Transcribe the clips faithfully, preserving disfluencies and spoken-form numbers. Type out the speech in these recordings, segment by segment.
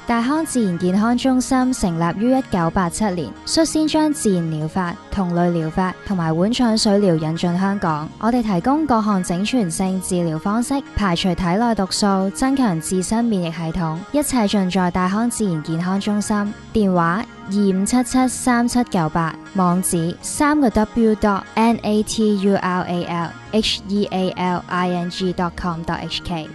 大康自然健康中心成立於一九八七年，率先將自然療法、同類療法同埋碗腸水療引進香港。我哋提供各項整全性治療方式，排除體內毒素，增強自身免疫系統，一切盡在大康自然健康中心。電話二五七七三七九八，網址三個 w dot n a t u r a l h e a l i n g dot com dot h k。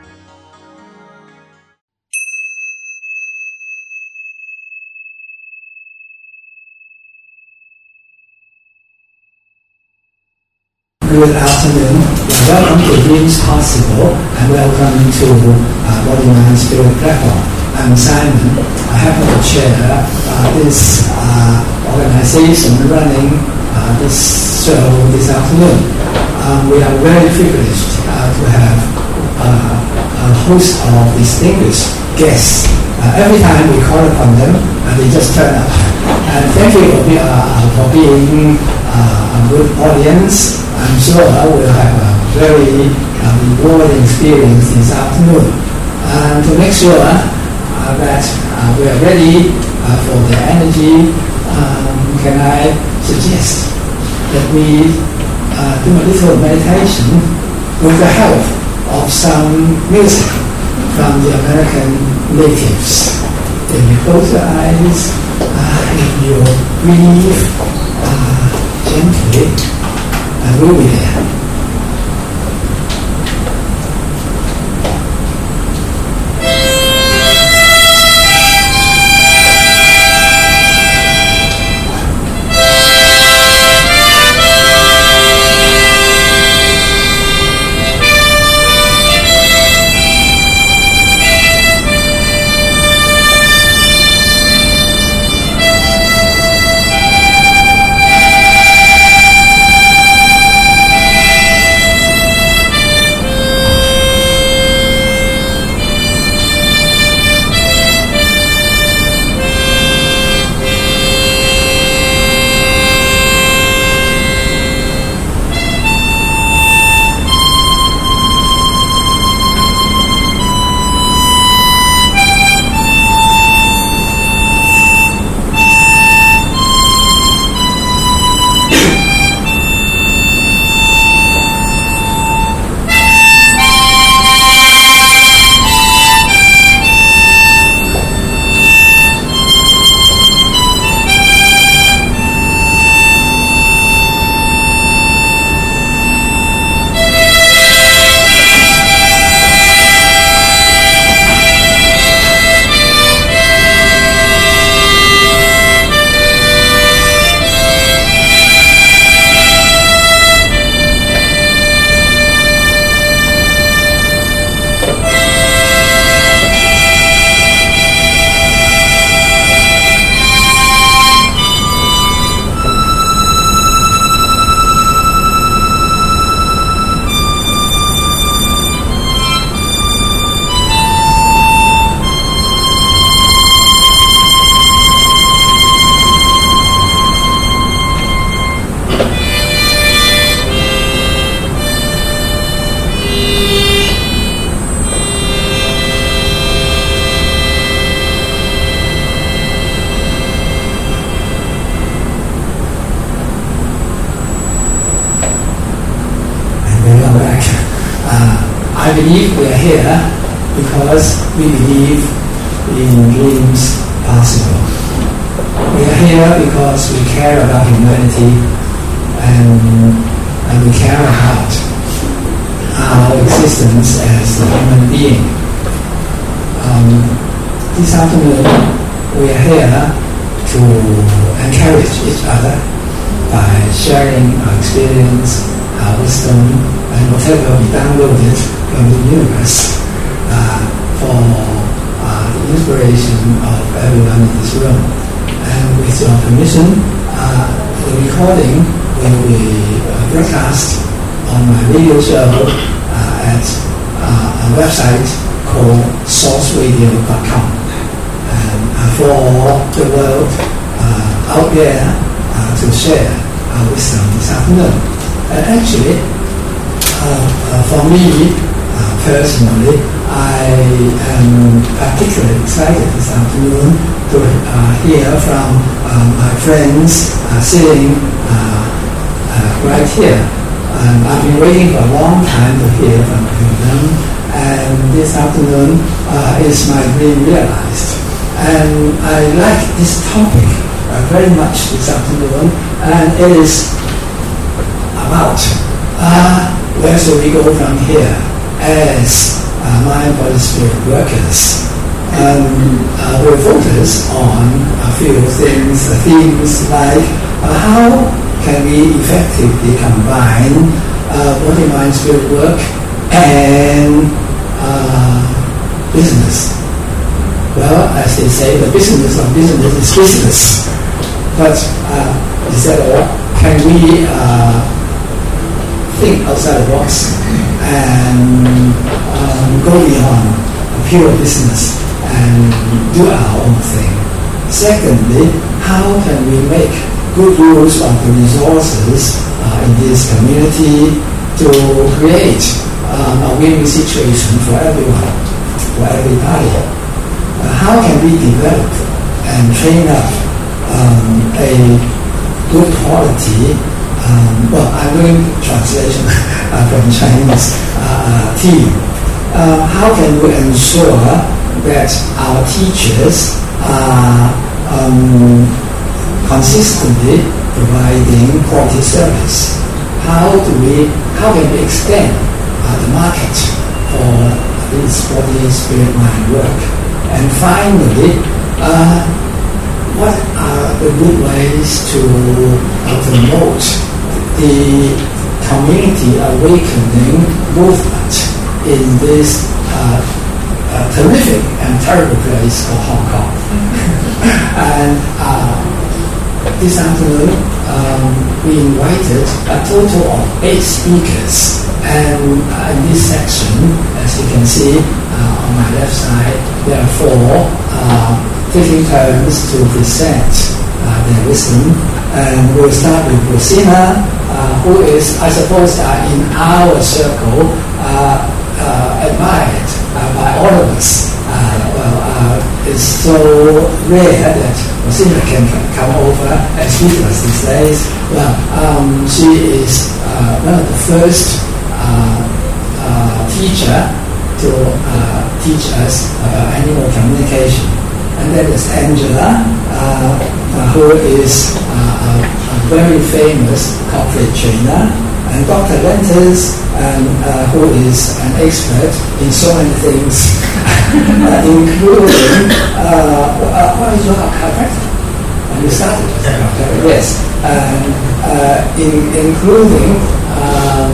Good afternoon. Welcome to Dreams Possible and welcome to uh, Body Mind Spirit Platform. I'm Simon. I happen to chair uh, this uh, organization running uh, this show this afternoon. Um, we are very privileged uh, to have uh, a host of distinguished guests. Uh, every time we call upon them, uh, they just turn up. And thank you for, be, uh, for being uh, a good audience. I'm sure we'll have a very uh, rewarding experience this afternoon. And to make sure uh, that uh, we are ready uh, for the energy, um, can I suggest that we uh, do a little meditation with the help of some music from the American natives. Then you close your eyes uh, and you breathe uh, gently. And we'll be there. I believe we are here because we believe in dreams possible. We are here because we care about humanity and, and we care about our existence as a human being. Um, this afternoon, we are here to encourage each other by sharing our experience, our wisdom, and whatever we downloaded from the universe uh, for uh, the inspiration of everyone in this room. And with your permission, uh, the recording will be uh, broadcast on my radio show uh, at uh, a website called source radio dot com. And uh, for the world uh, out there uh, to share our wisdom this afternoon. Uh, actually, uh, uh, for me uh, personally, I am particularly excited this afternoon to uh, hear from um, my friends uh, sitting uh, uh, right here. Um, I've been waiting for a long time to hear from them, and this afternoon uh, is my dream realized. And I like this topic uh, very much this afternoon, and it is about uh, where should we go from here as uh, mind, body, spirit workers. Um, uh, we'll focus on a few things, uh, themes like uh, how can we effectively combine uh, body, mind, spirit work and uh, business. Well, as they say, the business of business is business. But uh, is that all? Can we uh, think outside the box and um, go beyond pure business and do our own thing? Secondly, how can we make good use of the resources uh, in this community to create um, a win-win situation for everyone, for everybody? Uh, how can we develop and train up um, a good quality, um, well, I'm doing translation uh, from Chinese uh, team. Uh, how can we ensure that our teachers are um, consistently providing quality service? How do we, how can we extend uh, the market for this body, spirit, mind work? And finally, uh, what are the good ways to uh, promote the community awakening movement in this uh, uh, terrific and terrible place called Hong Kong? And uh, this afternoon, um, we invited a total of eight speakers. And uh, in this section, as you can see uh, on my left side, there are four uh, taking turns to present uh, their wisdom. And we'll start with Rosina, uh, who is, I suppose, uh, in our circle, uh, uh, admired uh, by all of us. Uh, well, uh, it's so rare that Rosina can come over and speak to us these days. Well, um, she is uh, one of the first Uh, uh, teacher to uh, teach us about animal communication. And then there's Angela, uh, uh, who is uh, a, a very famous corporate trainer, and Doctor Lentis, and, uh, who is an expert in so many things, uh, including, uh, uh, what is your chiropractor? And you started with chiropractor, yes, and uh, in, including uh,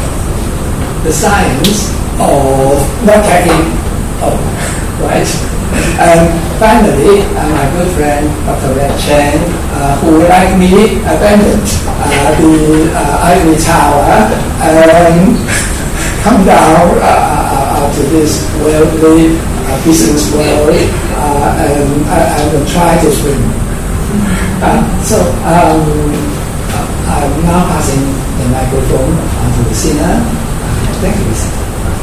the science of not getting old, right? And finally, uh, my good friend Doctor Red Chen, uh, who, like me, abandoned uh, the uh, ivory tower and come down uh, uh, to this worldly uh, business world uh, and, uh, and try to swim. Uh, so um, I'm now passing the microphone uh, to the singer. Thank you, Lisa.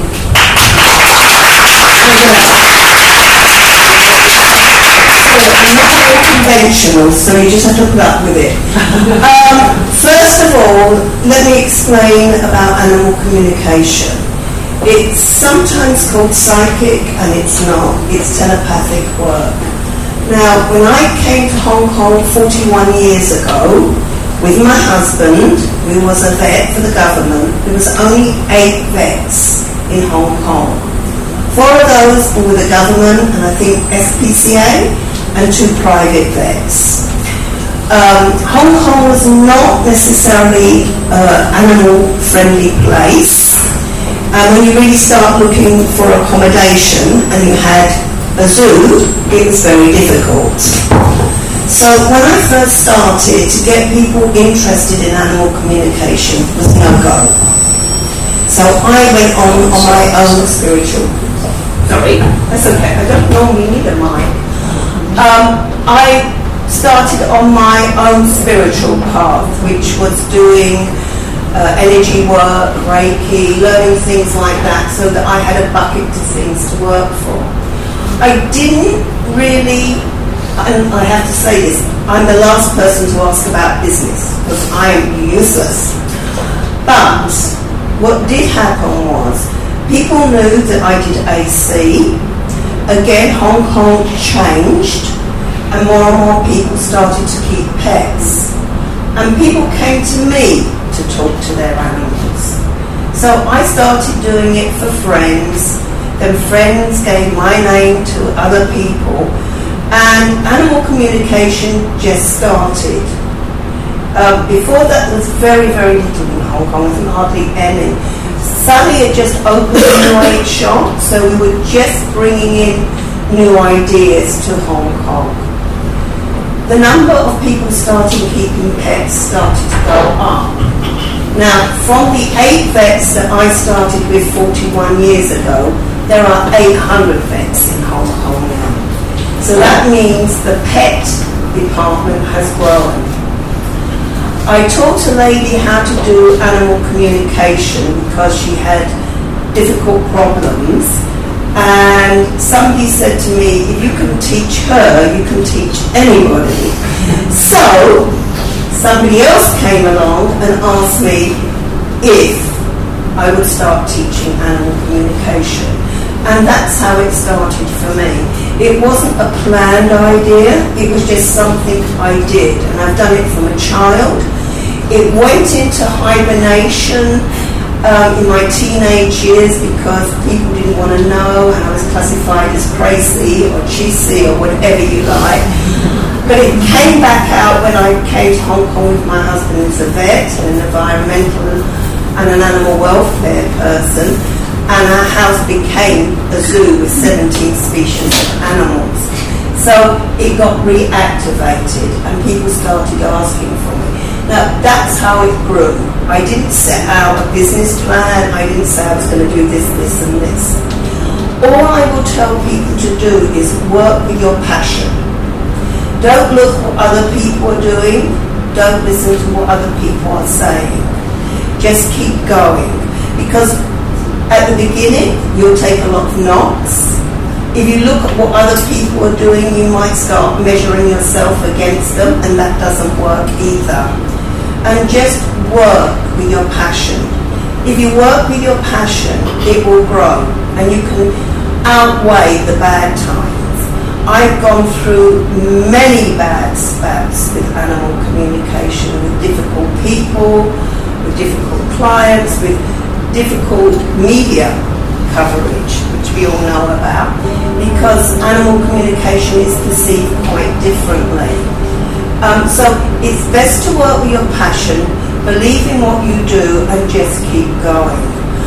Very conventional, so you just have to put up with it. Um, first of all, let me explain about animal communication. It's sometimes called psychic, and it's not. It's telepathic work. Now, when I came to Hong Kong forty-one years ago, with my husband, who was a vet for the government, there was only eight vets in Hong Kong. Four of those were with the government, and I think S P C A, and two private vets. Um, Hong Kong was not necessarily an animal-friendly place, and when you really start looking for accommodation, and you had a zoo, it was very difficult. So when I first started to get people interested in animal communication was no go. So I went on on my own spiritual. Sorry, that's okay. I don't normally need a mic. Um, I started on my own spiritual path, which was doing uh, energy work, Reiki, learning things like that, so that I had a bucket of things to work for. I didn't really, and I have to say this, I'm the last person to ask about business, because I am useless. But what did happen was, people knew that I did A C. Again, Hong Kong changed, and more and more people started to keep pets. And people came to me to talk to their animals. So I started doing it for friends, then friends gave my name to other people, and animal communication just started. Uh, before that, there was very, very little in Hong Kong, there was hardly any. Sally had just opened a new age shop, so we were just bringing in new ideas to Hong Kong. The number of people starting keeping pets started to go up. Now, from the eight vets that I started with forty-one years ago, there are eight hundred vets in Hong Kong now. So that means the pet department has grown. I taught a lady how to do animal communication because she had difficult problems, and somebody said to me, if you can teach her, you can teach anybody. So somebody else came along and asked me if I would start teaching animal communication, and that's how it started for me. It wasn't a planned idea, it was just something I did, and I've done it from a child. It went into hibernation um, in my teenage years because people didn't want to know, and I was classified as crazy or cheesy or whatever you like. But it came back out when I came to Hong Kong with my husband, who's a vet and an environmental and an animal welfare person, and our house became a zoo with seventeen species of animals. So it got reactivated and people started asking for me. Now, that's how it grew. I didn't set out a business plan. I didn't say I was going to do this, this, and this. All I will tell people to do is work with your passion. Don't look what other people are doing. Don't listen to what other people are saying. Just keep going. Because at the beginning, you'll take a lot of knocks. If you look at what other people are doing, you might start measuring yourself against them, and that doesn't work either. And just work with your passion. If you work with your passion, it will grow, and you can outweigh the bad times. I've gone through many bad spats with animal communication, with difficult people, with difficult clients, with difficult media coverage, which we all know about, because animal communication is perceived quite differently. Um, so it's best to work with your passion, believe in what you do, and just keep going.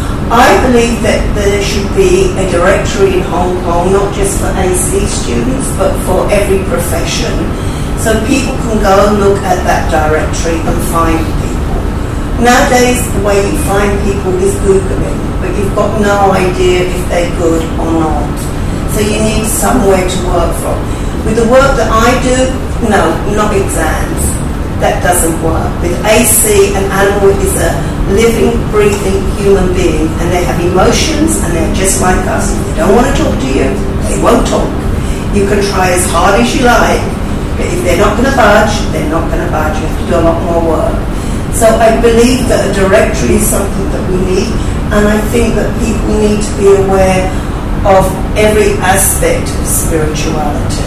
I believe that there should be a directory in Hong Kong, not just for A C students, but for every profession, so people can go and look at that directory and find people. Nowadays, the way you find people is Googling, but you've got no idea if they're good or not. So you need somewhere to work from. With the work that I do, no, not exams. That doesn't work. With A C, an animal is a living, breathing human being, and they have emotions, and they're just like us. If they don't want to talk to you, they won't talk. You can try as hard as you like, but if they're not going to budge, they're not going to budge. You have to do a lot more work. So I believe that a directory is something that we need, and I think that people need to be aware of every aspect of spirituality.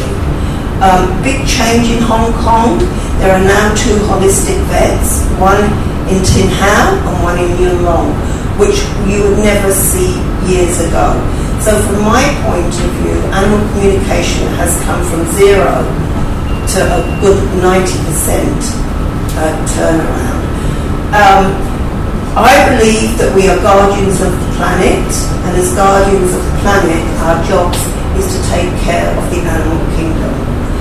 Um, big change in Hong Kong. There are now two holistic vets, one in Tin Hau and one in Yuen Long, which you would never see years ago. So from my point of view, animal communication has come from zero to a good ninety percent uh, turnaround. Um, I believe that we are guardians of the planet, and as guardians of the planet, our job is to take care of the animal kingdom.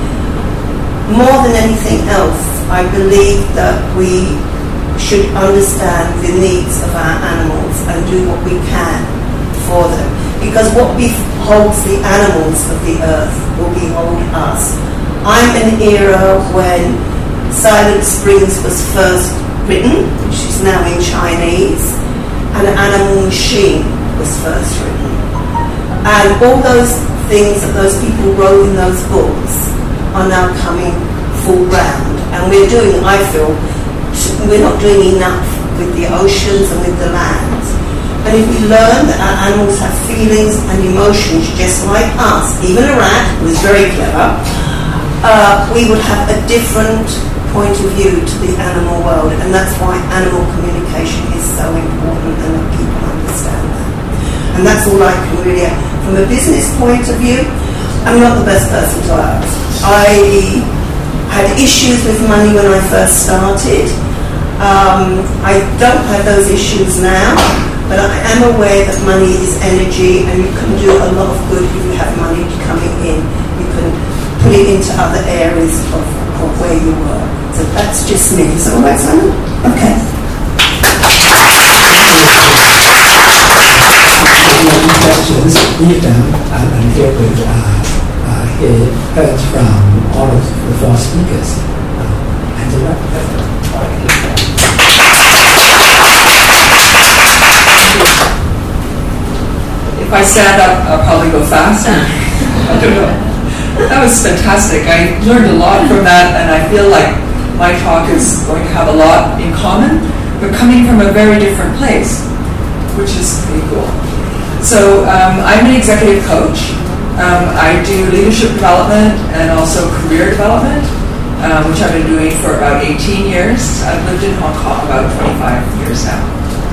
More than anything else, I believe that we should understand the needs of our animals and do what we can for them. Because what beholds the animals of the earth will behold us. I'm in an era when Silent Springs was first written, which is now in Chinese, and Animal Machine was first written. And all those things that those people wrote in those books are now coming full round. And we're doing, I feel, we're not doing enough with the oceans and with the land. And if we learn that our animals have feelings and emotions just like us, even a rat, who is very clever, uh, we would have a different point of view to the animal world, and that's why animal communication is so important and that people understand that. And that's all I can really add. From a business point of view, I'm not the best person to ask. I had issues with money when I first started. Um, I don't have those issues now, but I am aware that money is energy, and you can do a lot of good if you have money coming in. You can put it into other areas of, of where you work. So that's just me. Is that all right, Simon? Okay. Any questions, leave them uh, until we uh, uh, hear, heard from all of the four speakers. Uh, Angela? If I stand up, I'll probably go faster. I don't know. That was fantastic. I learned a lot from that, and I feel like my talk is going to have a lot in common, but coming from a very different place, which is pretty cool. So um, I'm an executive coach. Um, I do leadership development and also career development, um, which I've been doing for about eighteen years. I've lived in Hong Kong about twenty-five years now.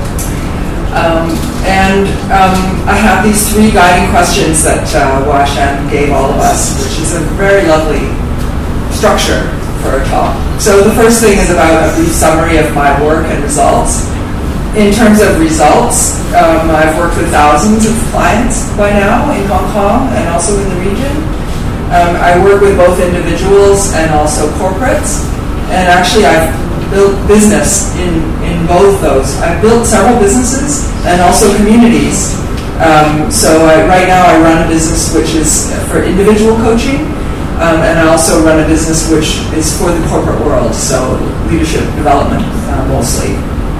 Um, and um, I have these three guiding questions that uh, Hua Shan gave all of us, which is a very lovely structure for a talk. So the first thing is about a brief summary of my work and results. In terms of results, um, I've worked with thousands of clients by now in Hong Kong and also in the region. Um, I work with both individuals and also corporates, and actually I've built business in, in both those. I've built several businesses and also communities. Um, so I, right now I run a business which is for individual coaching, um, and I also run a business which is for the corporate world, so leadership development uh, mostly.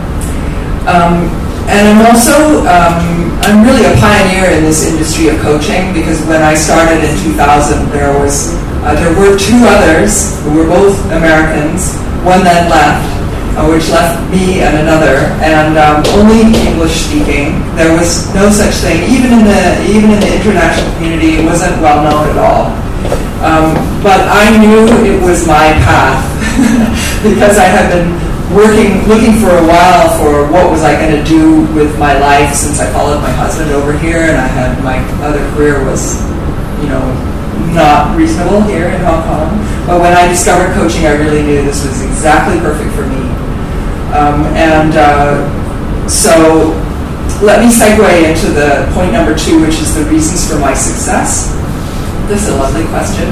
Um, and I'm also, um, I'm really a pioneer in this industry of coaching, because when I started in two thousand, there was, uh, there were two others who were both Americans. One then left, uh, which left me and another, and um, only English speaking. There was no such thing, even in the even in the international community, it wasn't well known at all. Um, but I knew it was my path because I had been working, looking for a while for what was I going to do with my life, since I followed my husband over here, and I had my other career was, you know, not reasonable here in Hong Kong. But when I discovered coaching, I really knew this was exactly perfect for me. Um, and uh, so let me segue into the point number two, which is the reasons for my success. This is a lovely question.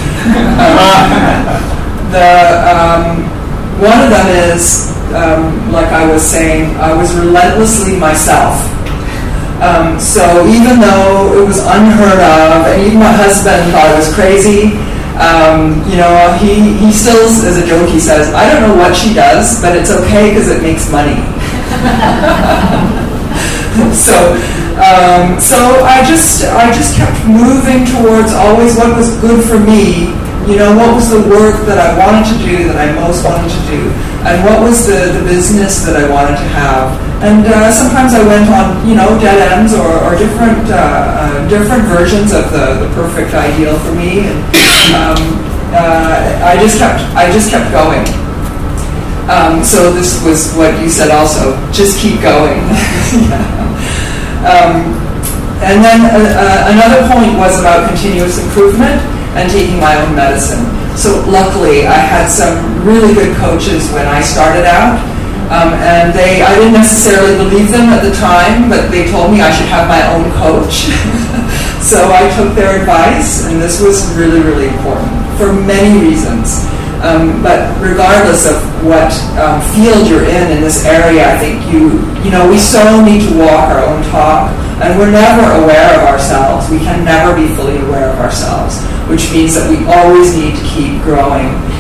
um, the um, one of them is, um, like I was saying, I was relentlessly myself. Um, so even though it was unheard of, and even my husband thought I was crazy, um, you know, he, he still, as a joke, he says, I don't know what she does, but it's okay because it makes money. so, um, so I just, I just kept moving towards always what was good for me. You know, what was the work that I wanted to do, that I most wanted to do, and what was the, the business that I wanted to have. And uh, sometimes I went on, you know, dead ends or, or different uh, uh, different versions of the, the perfect ideal for me. And um, uh, I just kept I just kept going. Um, so this was what you said also. Just keep going. yeah. um, and then uh, uh, another point was about continuous improvement and taking my own medicine. So luckily, I had some really good coaches when I started out. Um, and they, I didn't necessarily believe them at the time, but they told me I should have my own coach. So I took their advice, and this was really, really important for many reasons. Um, but regardless of what um, field you're in in this area, I think you, you know, we so need to walk our own talk, and we're never aware of ourselves. We can never be fully aware of ourselves, which means that we always need to keep growing.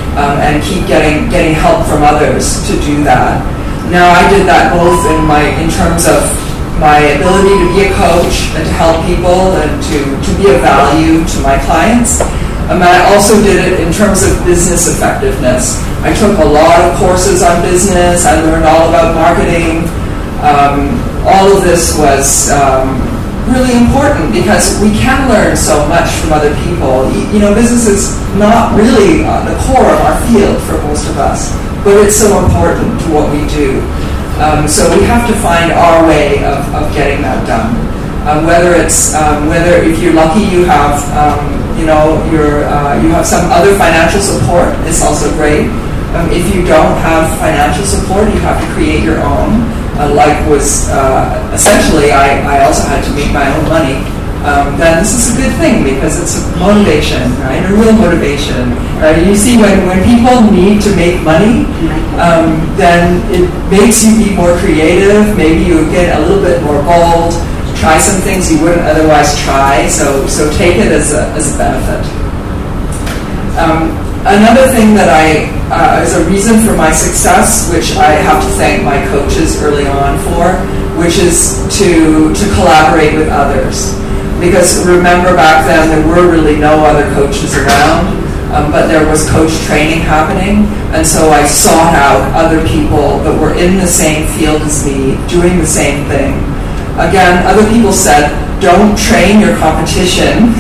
um, and keep getting getting help from others to do that. Now I did that both in my in terms of my ability to be a coach and to help people and to, to be of value to my clients. Um, and I also did it in terms of business effectiveness. I took a lot of courses on business. I learned all about marketing. Um, all of this was um, really important because we can learn so much from other people. You, you know, business is not really uh, the core of our field for most of us, but it's so important to what we do. Um, so we have to find our way of, of getting that done. Um, whether it's um, whether if you're lucky you have um, you know you're, uh, you have some other financial support, it's also great. Um, if you don't have financial support, you have to create your own. Uh, like was uh, essentially I, I also had to make my own money. Um, then this is a good thing because it's a motivation, right? A real motivation. Right? You see, when, when people need to make money, um, then it makes you be more creative. Maybe you get a little bit more bold, try some things you wouldn't otherwise try. So, so take it as a as a benefit. Um, another thing that I uh, is a reason for my success, which I have to thank my coaches early on for, which is to to collaborate with others. Because remember back then there were really no other coaches around, um, but there was coach training happening, and so I sought out other people that were in the same field as me, doing the same thing. Again, other people said, don't train your competition.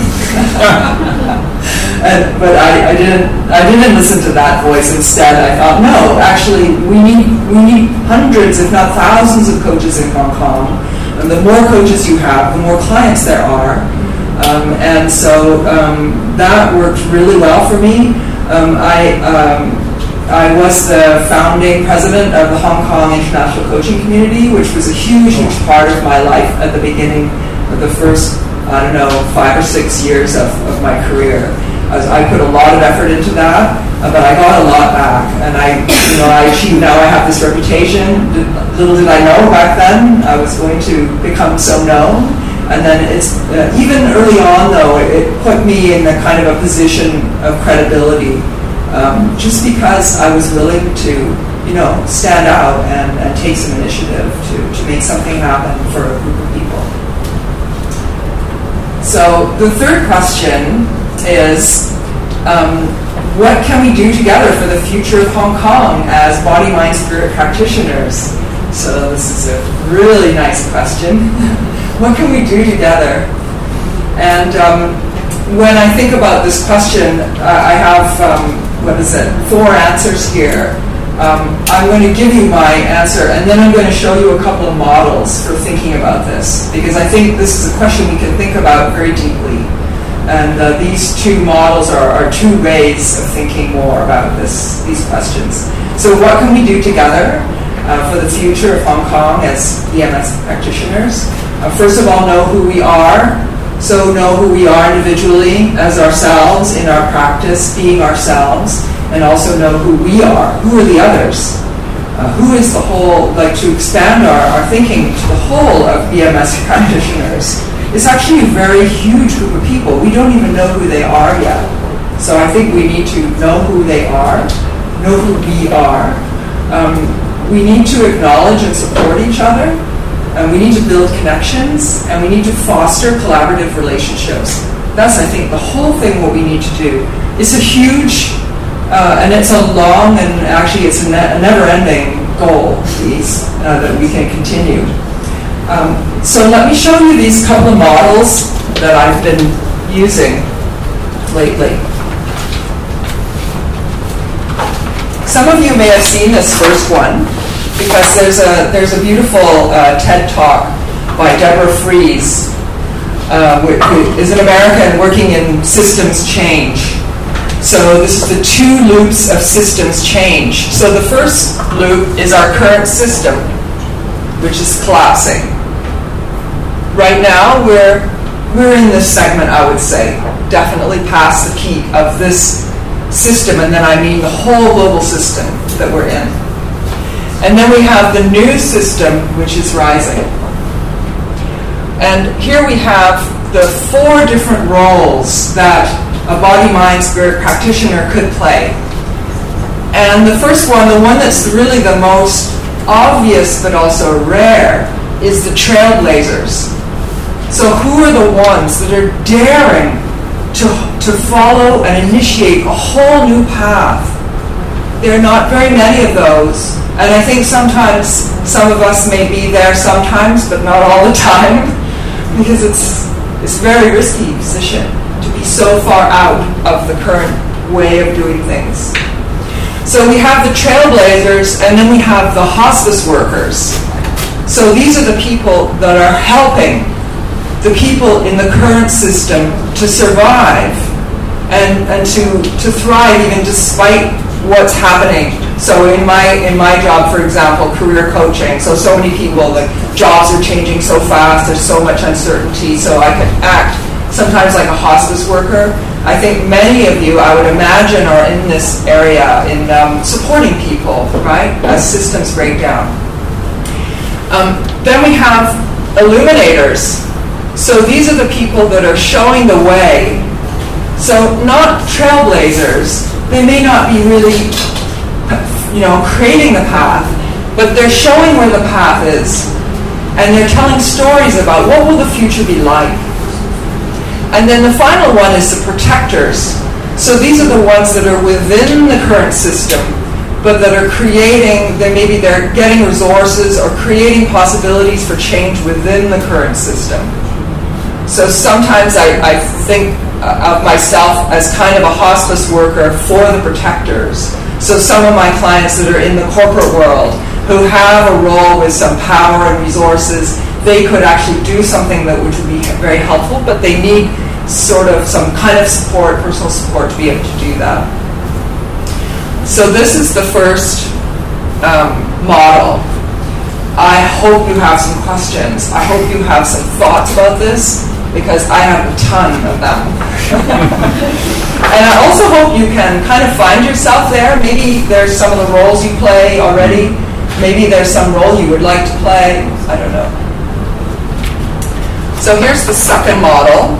and, but I, I didn't I didn't listen to that voice. Instead, I thought, no, actually we need we need hundreds, if not thousands of coaches in Hong Kong. And the more coaches you have, the more clients there are. Um, and so um, that worked really well for me. Um, I, um, I was the founding president of the Hong Kong International Coaching Community, which was a huge, huge part of my life at the beginning of the first, I don't know, five or six years of, of my career. I, was, I put a lot of effort into that, uh, but I got a lot back. And I, you know, I achieved, now I have this reputation. Little did I know back then I was going to become so known. And then it's, uh, even early on though, it, it put me in a kind of a position of credibility, um, just because I was willing to, you know, stand out and, and take some initiative to, to make something happen for a group of people. So the third question is, um, what can we do together for the future of Hong Kong as body, mind, spirit practitioners? So this is a really nice question. What can we do together? And um, when I think about this question, uh, I have, um, what is it, four answers here. Um, I'm going to give you my answer, and then I'm going to show you a couple of models for thinking about this, because I think this is a question we can think about very deeply. And uh, these two models are, are two ways of thinking more about this, these questions. So what can we do together uh, for the future of Hong Kong as B M S practitioners? Uh, first of all, know who we are. So know who we are individually as ourselves in our practice, being ourselves, and also know who we are. Who are the others? Uh, who is the whole, like to expand our, our thinking to the whole of B M S practitioners. It's actually a very huge group of people. We don't even know who they are yet. So I think we need to know who they are, know who we are. Um, we need to acknowledge and support each other. And we need to build connections, and we need to foster collaborative relationships. That's, I think, the whole thing what we need to do. It's a huge, uh, and it's a long, and actually it's a, ne- a never-ending goal, these, uh, that we can continue. Um, so let me show you these couple of models that I've been using lately. Some of you may have seen this first one, because there's a there's a beautiful uh, TED Talk by Deborah Fries, uh, who is an American working in systems change. So this is the two loops of systems change. So the first loop is our current system, which is collapsing. Right now, we're we're in this segment, I would say, definitely past the peak of this system, and then I mean the whole global system that we're in. And then we have the new system, which is rising. And here we have the four different roles that a body, mind, spirit practitioner could play. And the first one, the one that's really the most obvious but also rare, is the trailblazers. So who are the ones that are daring to, to follow and initiate a whole new path? There are not very many of those. And I think sometimes some of us may be there sometimes, but not all the time, because it's it's a very risky position to be so far out of the current way of doing things. So we have the trailblazers, and then we have the hospice workers. So these are the people that are helping the people in the current system to survive and, and to, to thrive even despite what's happening. So in my in my job, for example, career coaching, so so many people, like jobs are changing so fast, there's so much uncertainty, so I can act sometimes like a hospice worker. I think many of you, I would imagine, are in this area in um, supporting people, right, as systems break down. Um, then we have illuminators. So these are the people that are showing the way. So not trailblazers. They may not be really, you know, creating the path, but they're showing where the path is. And they're telling stories about what will the future be like. And then the final one is the protectors. So these are the ones that are within the current system, but that are creating, they maybe they're getting resources or creating possibilities for change within the current system. So sometimes I, I think of myself as kind of a hospice worker for the protectors. So some of my clients that are in the corporate world who have a role with some power and resources, they could actually do something that which would be very helpful, but they need sort of some kind of support, personal support, to be able to do that. So this is the first um, model. I hope you have some questions. I hope you have some thoughts about this, because I have a ton of them. And I also hope you can kind of find yourself there. Maybe there's some of the roles you play already. Maybe there's some role you would like to play. I don't know. So here's the second model.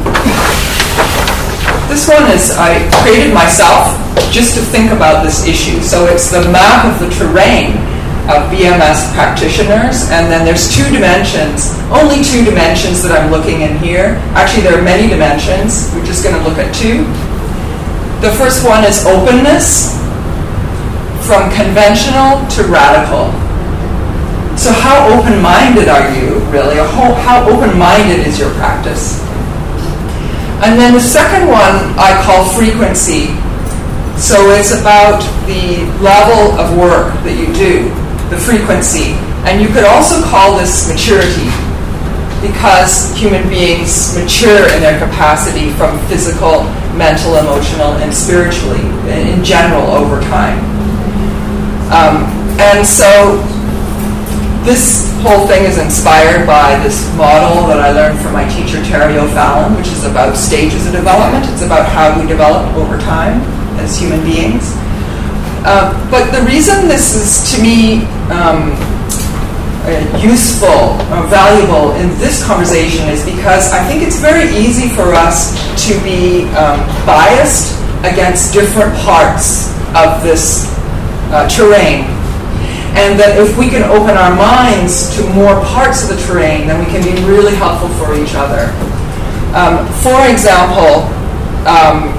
This one is, I created myself just to think about this issue. So it's the map of the terrain of B M S practitioners, and then there's two dimensions, only two dimensions that I'm looking in here. Actually, there are many dimensions. We're just going to look at two. The first one is openness, from conventional to radical. So how open-minded are you, really? How, how open-minded is your practice? And then the second one I call frequency. So it's about the level of work that you do, the frequency. And you could also call this maturity, because human beings mature in their capacity from physical, mental, emotional, and spiritually, in general, over time. Um, and so this whole thing is inspired by this model that I learned from my teacher, Terry O'Fallon, which is about stages of development. It's about how we develop over time as human beings. Uh, but the reason this is, to me, um, uh, useful or valuable in this conversation is because I think it's very easy for us to be um, biased against different parts of this uh, terrain. And that if we can open our minds to more parts of the terrain, then we can be really helpful for each other. Um, for example, um,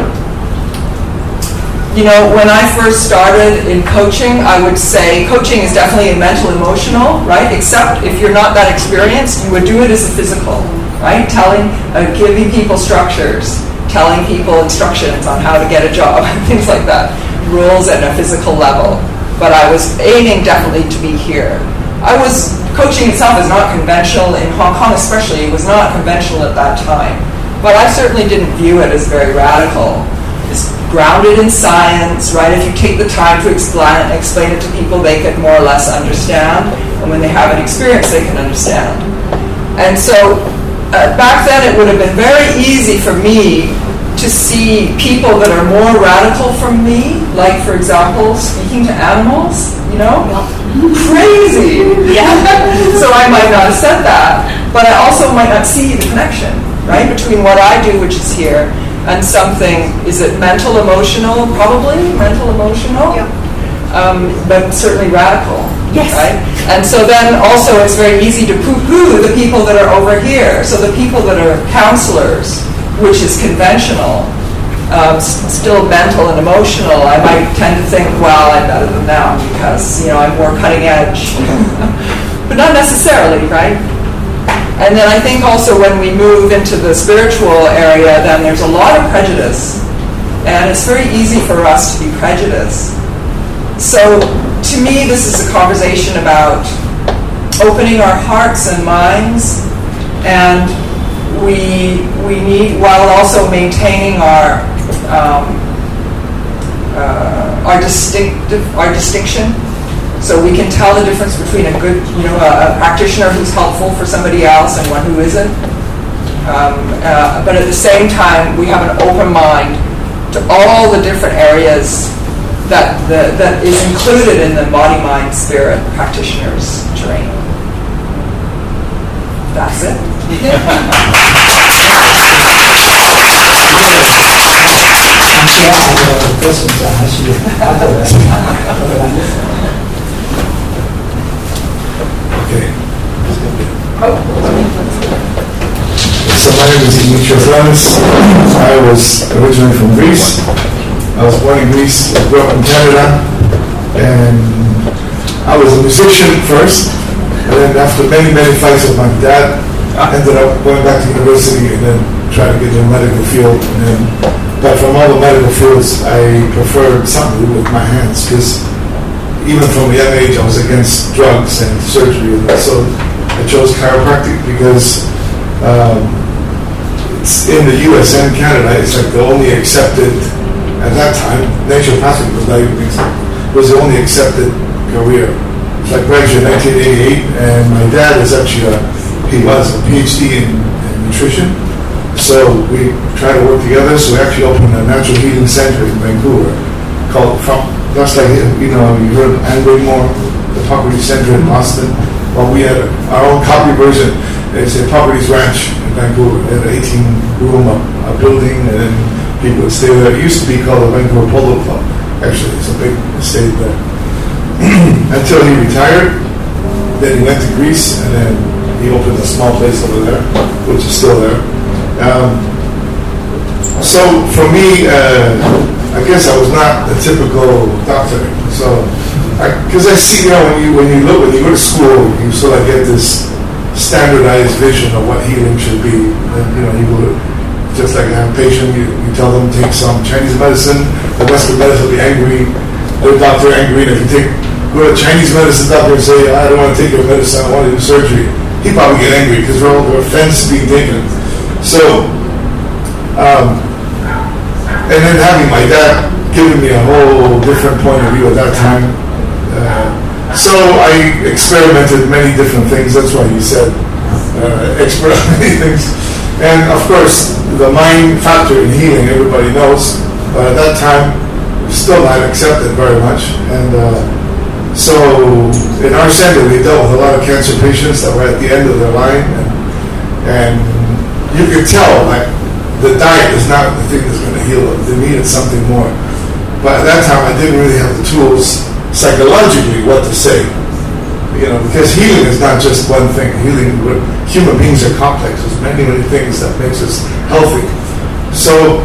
you know, when I first started in coaching, I would say coaching is definitely a mental, emotional, right? Except if you're not that experienced, you would do it as a physical, right? Telling, uh, giving people structures, telling people instructions on how to get a job, things like that. Rules at a physical level. But I was aiming definitely to be here. I was, coaching itself is not conventional, in Hong Kong especially, it was not conventional at that time. But I certainly didn't view it as very radical. It's grounded in science, right? If you take the time to explain, explain it to people, they could more or less understand. And when they have an experience, they can understand. And so uh, back then it would have been very easy for me to see people that are more radical from me, like, for example, speaking to animals, you know? Crazy! Yeah. So I might not have said that, but I also might not see the connection, right, between what I do, which is here, and something, is it mental, emotional? Probably mental, emotional. Yeah. um, but certainly radical. Yes. Right? And so then also it's very easy to poo-poo the people that are over here. So the people that are counselors, which is conventional, um, s- still mental and emotional, I might tend to think, well, I'm better than them because, you know, I'm more cutting edge. But not necessarily, right? And then I think also when we move into the spiritual area, then there's a lot of prejudice. And it's very easy for us to be prejudiced. So to me, this is a conversation about opening our hearts and minds, and we we need, while also maintaining our um, uh, our distinctive our distinction, so we can tell the difference between a good, you know, a, a practitioner who's helpful for somebody else and one who isn't. Um, uh, but at the same time, we have an open mind to all the different areas that the, that is included in the body, mind, spirit practitioner's training. That's it. I'm sure I have a lot of questions to ask you afterwards. Okay. So my name is Dimitrios Lamis. I was originally from Greece. I was born in Greece, I grew up in Canada, and I was a musician first, and then after many, many fights with my dad, I ended up going back to university and then trying to get in the medical field. And then, but from all the medical fields, I preferred something to do with my hands, because even from a young age, I was against drugs and surgery, and so I chose chiropractic because um, it's in the U S and Canada, it's like the only accepted. At that time, naturopathic was not even was the only accepted career. So I graduated in nineteen eighty-eight, and my dad is actually a, he was a PhD in, in nutrition. So we tried to work together. So we actually opened a natural healing center in Vancouver called, from just like, you know, you heard Anne Wigmore, the Hippocrates Center in Boston. Well, we had a, our own copy version. It's a Hippocrates Ranch in Vancouver. They had an eighteen room a, a building, and then people would stay there. It used to be called the Vancouver Polo Club. Actually, it's a big estate there. Until he retired, then he went to Greece, and then he opened a small place over there, which is still there. Um, so for me, uh, I guess I was not a typical doctor. So, because I, I see, you know, when you when you look when you go to school, you sort of get this standardized vision of what healing should be. And, you know, you go to, just like a patient, you, you tell them take some Chinese medicine, the Western medicine will be angry, the doctor angry, and if you take, go to a Chinese medicine doctor and say, I don't want to take your medicine, I want to do surgery, he'd probably get angry because there are offense being taken. So, um, and then having my dad giving me a whole different point of view at that time. Uh, so I experimented many different things, that's why he said, uh, experiment many things. And of course, the mind factor in healing, everybody knows, but at that time, still not accepted very much. And uh, so, in our center, we dealt with a lot of cancer patients that were at the end of their line, and, and you could tell, like, the diet is not the thing that's going to heal them. They needed something more. But at that time, I didn't really have the tools psychologically what to say. You know, because healing is not just one thing. Healing, human beings are complex. There's many, many things that makes us healthy. So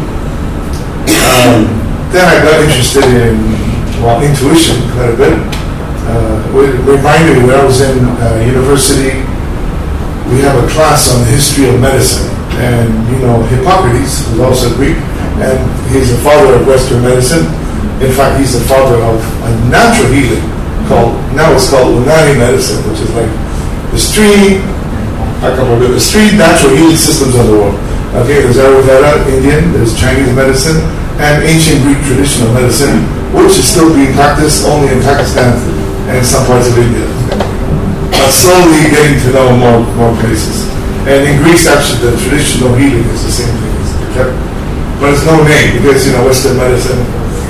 um, then I got interested in, well, intuition quite a bit. Uh, it reminded me when I was in uh, university, we have a class on the history of medicine. And, you know, Hippocrates was also Greek, and he's the father of Western medicine. In fact, he's the father of a natural healing called, now it's called Unani medicine, which is like there's three, I come up with there's three natural healing systems in the world. Okay, there's Ayurveda, Indian, there's Chinese medicine, and ancient Greek traditional medicine, which is still being practiced only in Pakistan and some parts of India. But slowly getting to know more more places. And in Greece, actually, the traditional healing is the same thing. It's kept, but it's no name because, you know, Western medicine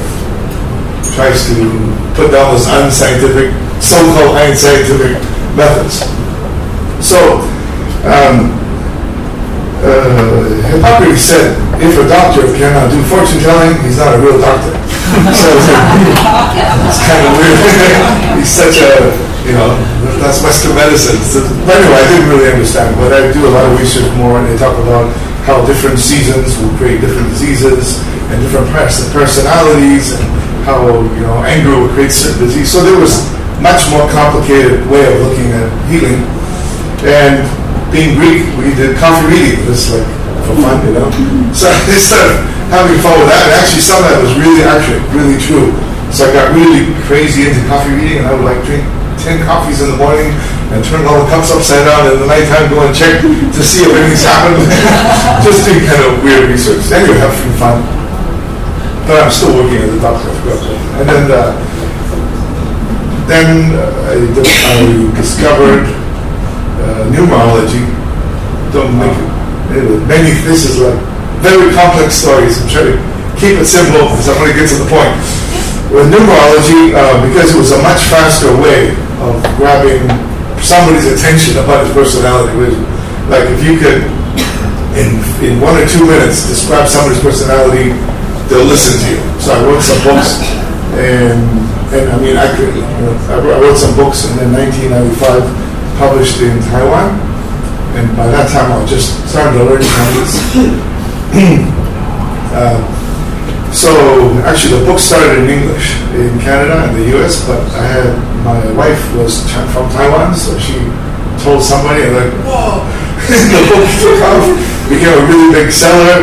tries to put down those unscientific, so-called unscientific methods. So, um, uh, Hippocrates said, if a doctor cannot do fortune telling, he's not a real doctor. So it's, like, it's kind of weird. He's such a, you know, that's Western medicine. So, but anyway, I didn't really understand, but I do a lot of research more, and they talk about how different seasons will create different diseases and different pers- personalities, and how, you know, anger will create certain disease. So there was much more complicated way of looking at healing. And being Greek, we did coffee reading, just like for fun, you know. So instead of having fun with that, and actually some of that was really accurate, really true. So I got really crazy into coffee reading, and I would like drink ten coffees in the morning and turn all the cups upside down, and at the nighttime go and check to see if anything's happened. Just doing kind of weird research. Anyway, having fun. But I'm still working as a doctor, of course. And then, uh, then uh, I, I discovered uh, numerology. Don't make it. Anyway, many. This is like very complex stories. I'm trying to keep it simple because I'm going to get to the point. With numerology, uh, because it was a much faster way of grabbing somebody's attention about his personality. Like if you could, in in one or two minutes, describe somebody's personality, they'll listen to you. So I wrote some books, and and I mean I could, you know, I wrote some books, and then nineteen ninety-five published in Taiwan, and by that time I was just starting to learn Chinese. uh, so actually the book started in English in Canada and the U S, but I had my wife was from Taiwan, so she told somebody, and like, whoa, the book took off, became a really big seller.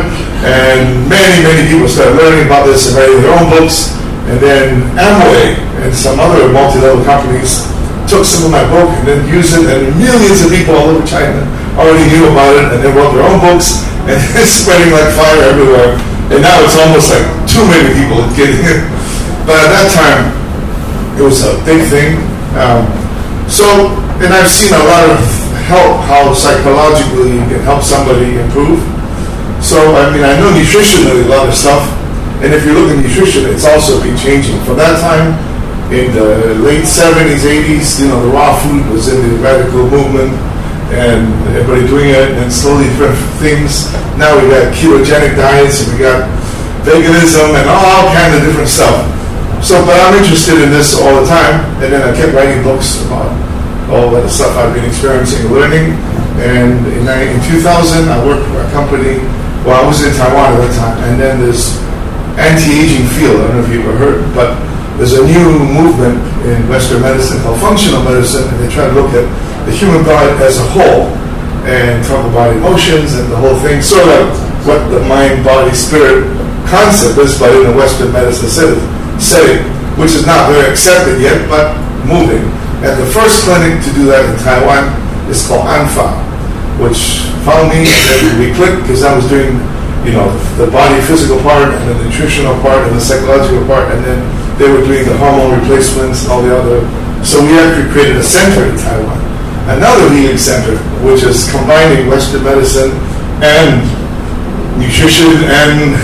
And many, many people started learning about this and writing their own books. And then Amway and some other multi-level companies took some of my book and then used it, and millions of people all over China already knew about it, and they wrote their own books, and it's spreading like fire everywhere. And now it's almost like too many people getting it. But at that time, it was a big thing. Um, so, and I've seen a lot of help, how psychologically you can help somebody improve. So, I mean, I know nutritionally a lot of stuff, and if you look at nutrition, it's also been changing. From that time, in the late seventies, eighties, you know, the raw food was in the radical movement, and everybody doing it, and slowly different things. Now we got ketogenic diets, and we got veganism, and all kinds of different stuff. So, but I'm interested in this all the time, and then I kept writing books about all that stuff I've been experiencing and learning. And in, in two thousand, I worked for a company. Well, I was in Taiwan at that time, and then this anti-aging field, I don't know if you've ever heard, but there's a new movement in Western medicine called functional medicine, and they try to look at the human body as a whole and talk about emotions and the whole thing, sort of what the mind, body, spirit concept is, but in a Western medicine setting, which is not very accepted yet, but moving. And the first clinic to do that in Taiwan is called Anfa, which found me, and then we clicked because I was doing, you know, the body physical part and the nutritional part and the psychological part, and then they were doing the hormone replacements and all the other. So we actually created a center in Taiwan, another healing center, which is combining Western medicine and nutrition, and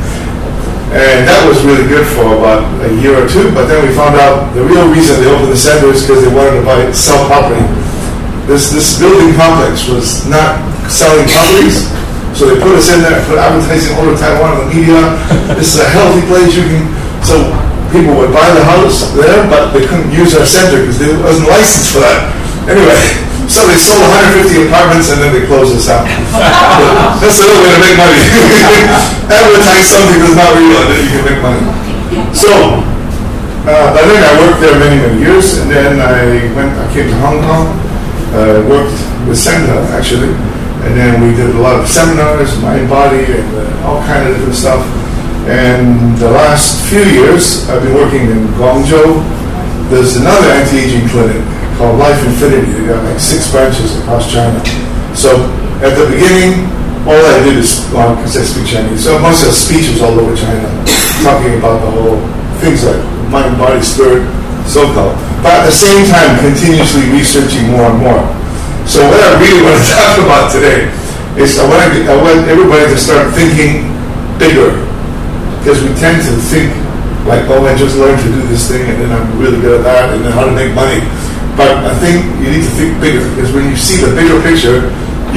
and that was really good for about a year or two. But then we found out the real reason they opened the center is because they wanted to buy sell property. This this building complex was not selling properties, so they put us in there, put advertising all over Taiwan on the media. This is a healthy place. You can, so people would buy the house there, but they couldn't use our center because they wasn't licensed for that. Anyway, so they sold one hundred fifty apartments and then they closed us out. That's the only way to make money. Advertise something that's not real and then you can make money. So, uh, but then I worked there many, many years, and then I went. I came to Hong Kong. Uh, worked with Senda actually, and then we did a lot of seminars, mind, body, and uh, all kind of different stuff. And the last few years, I've been working in Guangzhou. There's another anti-aging clinic called Life Infinity. They got like six branches across China. So at the beginning, all I did is, well, because I speak Chinese, so most of the speeches all over China, talking about the whole things like mind, body, spirit, so-called. But at the same time, continuously researching more and more. So what I really want to talk about today is I want, to, I want everybody to start thinking bigger. Because we tend to think like, oh, I just learned to do this thing, and then I'm really good at that, and then how to make money. But I think you need to think bigger, because when you see the bigger picture,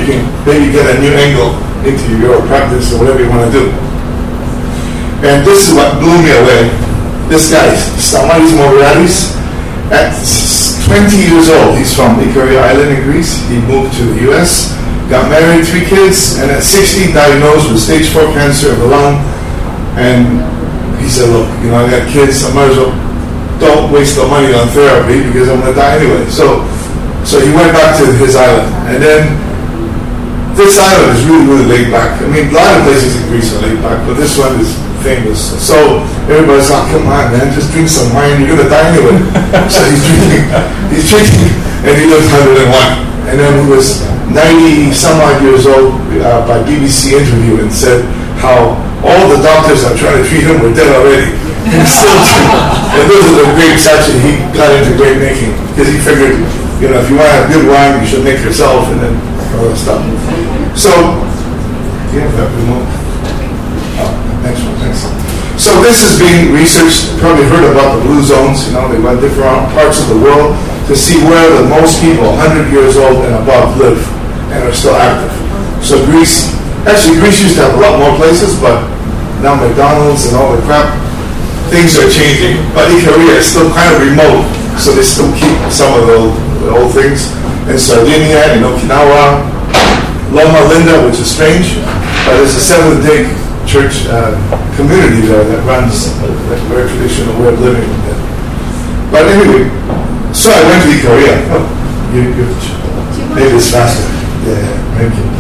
you can maybe get a new angle into your practice or whatever you want to do. And this is what blew me away. This guy, Stamatis Moriatis, at twenty years old, he's from Ikaria Island in Greece. He moved to the U S, got married, three kids, and at sixty diagnosed with stage four cancer of the lung. And he said, look, you know, I got kids, I might as well don't waste the money on therapy because I'm going to die anyway. So so he went back to his island. And then this island is really, really laid back. I mean, a lot of places in Greece are laid back, but this one is famous. So everybody's like, come on, man, just drink some wine, you're going to die anyway. So he's drinking, he's drinking, and he lived one hundred and one. And then he was ninety some odd years old uh, by B B C interview and said how all the doctors that are trying to treat him were dead already. He's still drinking. And those are the grapes actually he got into grape making because he figured, you know, if you want to have good wine, you should make yourself and then all that stuff. So, yeah, that remote. Oh, next one, next one. So this is being researched. You probably heard about the blue zones. You know, they went different parts of the world to see where the most people, one hundred years old and above, live and are still active. So Greece, actually Greece used to have a lot more places, but now McDonald's and all the crap, things are changing. But Ikaria is still kind of remote, so they still keep some of the old, the old things. In Sardinia, in Okinawa, Loma Linda, which is strange, but there's a Seventh-day Church uh, community there that runs a, a very traditional way of living. But anyway, so I went to Ikaria. Oh, you, you, maybe it's faster. Yeah, thank you.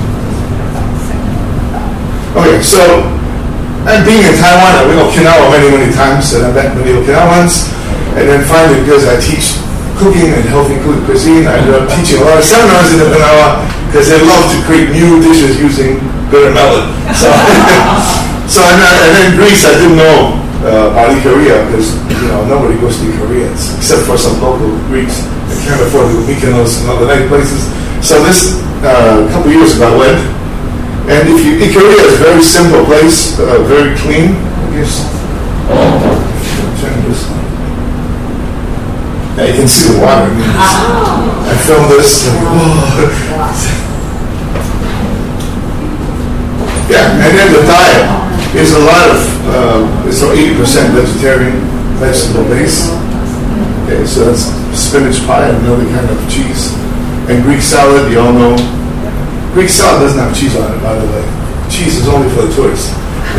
Okay, so and being in Taiwan, I went to Okinawa many, many times, and I met many Okinawans, and then finally, because I teach cooking and healthy cuisine, I ended up teaching a lot of seminars in Okinawa because they love to create new dishes using bitter melon. So, so and, and then Greece, I didn't know uh, about Ikaria because you know nobody goes to Ikaria except for some local Greeks that can't afford to go to Mykonos and other nice places. So this uh, a couple years ago I went, and if you Ikaria is a very simple place, uh, very clean. I guess. Turn this. Yeah, you can see the water. I, mean, I filmed this. And, yeah, and then the diet is a lot of, uh, it's eighty percent vegetarian, vegetable base. Okay, so that's spinach pie and another kind of cheese. And Greek salad, you all know. Greek salad doesn't have cheese on it, by the way. Cheese is only for the tourists.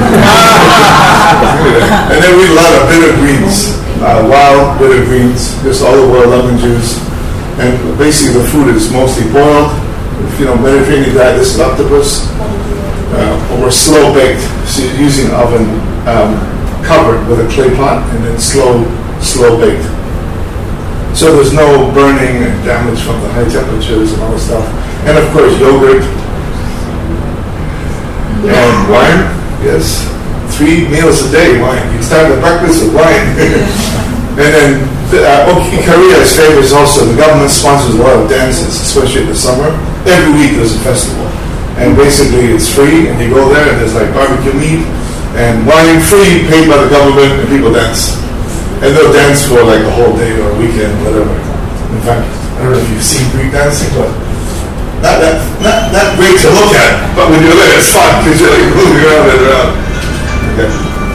And then we eat a lot of bitter greens. Uh, wild bitter greens, just olive oil, lemon juice, and basically the food is mostly boiled. If you know Mediterranean diet, this is octopus, uh, or slow baked. So you're using an oven um, covered with a clay pot, and then slow, slow baked. So there's no burning and damage from the high temperatures and all this stuff. And of course yogurt and wine. Yes. Three meals a day, wine. You start the breakfast with wine. And then uh, Ikaria is famous also. The government sponsors a lot of dances, especially in the summer. Every week there's a festival. And basically it's free, and you go there and there's like barbecue meat and wine free, paid by the government, and people dance. And they'll dance for like a whole day or a weekend, whatever. In fact, I don't know if you've seen Greek dancing, but not that, not, not great to look at, but when you're there it's fun because you're like moving around and around. Okay.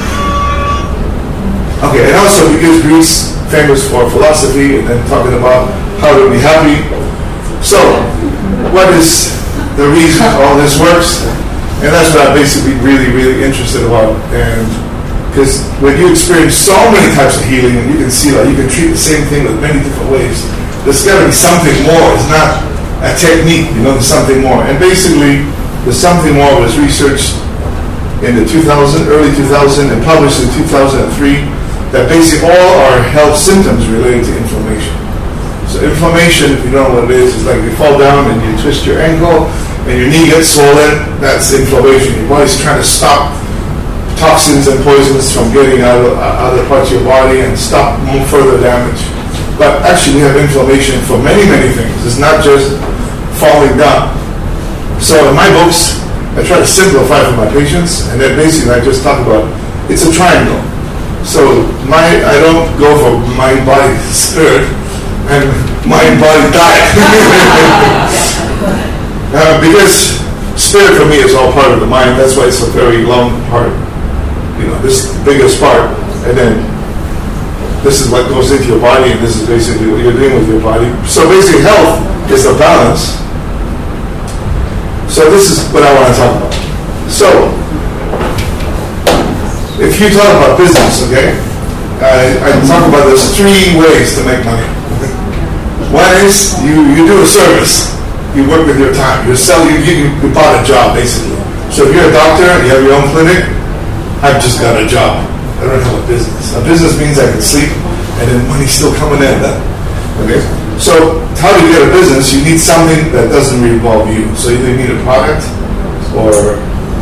Okay, and also because Greece famous for philosophy and then talking about how to be happy. So, what is the reason all this works? And that's what I'm basically really, really interested about. And because when you experience so many types of healing, and you can see that you can treat the same thing with many different ways, there's got to be something more. It's not a technique, you know, there's something more. And basically, the something more was researched in the two thousand, early two thousand, and published in two thousand three, that basically all our health symptoms related to inflammation. So inflammation, if you don't know what it is, is like you fall down and you twist your ankle and your knee gets swollen. That's inflammation. Your body's trying to stop toxins and poisons from getting out of uh, other parts of your body and stop more further damage. But actually we have inflammation for many, many things. It's not just falling down. So in my books, I try to simplify for my patients, and then basically I just talk about, it's a triangle. So my I don't go for mind, body, spirit, and mind, body, diet. Uh, because spirit for me is all part of the mind. That's why it's a very long part. You know, this is the biggest part, and then this is what goes into your body, and this is basically what you're doing with your body. So basically, health is the balance. So this is what I want to talk about. So, if you talk about business, okay, I, I talk about there's three ways to make money. One is you, you do a service. You work with your time. You sell. You, you you bought a job basically. So if you're a doctor and you have your own clinic, I've just got a job. I don't have a business. A business means I can sleep and then money's still coming in. Then, okay. So how do you get a business? You need something that doesn't really involve you. So either you need a product or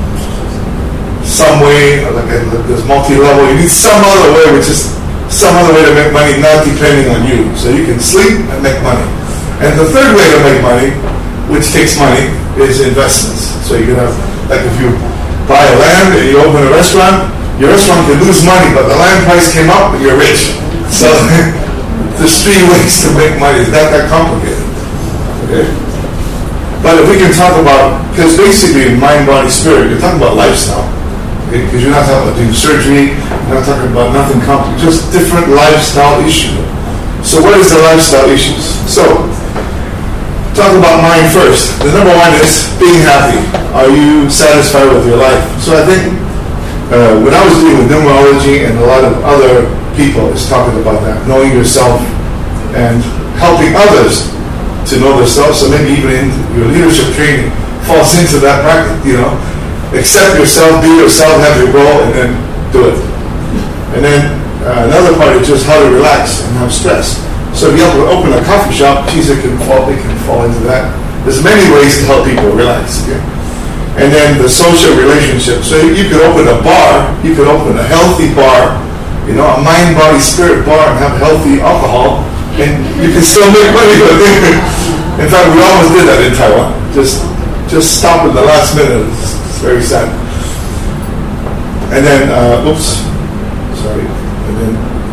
some way, like a, there's multi-level. You need some other way, which is some other way to make money, not depending on you. So you can sleep and make money. And the third way to make money, which takes money, is investments. So you can have, like if you buy a land and you open a restaurant, your restaurant can lose money, but the land price came up and you're rich. So there's three ways to make money. It's not that complicated. Okay? But if we can talk about, because basically mind, body, spirit, you're talking about lifestyle. Okay? Because you're not talking about doing surgery, you're not talking about nothing complicated, just different lifestyle issues. So what is the lifestyle issues? So talk about mind first. The number one is being happy. Are you satisfied with your life? So I think uh, when I was dealing with numerology and a lot of other people is talking about that, knowing yourself and helping others to know themselves. So maybe even in your leadership training falls into that practice, you know. Accept yourself, be yourself, have your goal, and then do it. And then uh, another part is just how to relax and have stress. So if you have to open a coffee shop, geez, it can fall, it can fall into that. There's many ways to help people relax. Okay? And then the social relationship. So you could open a bar, you could open a healthy bar, you know, a mind, body, spirit bar, and have healthy alcohol, and you can still make money with it. In fact, we almost did that in Taiwan. Just, just stop at the last minute. It's, it's very sad. And then, uh, oops, sorry. And then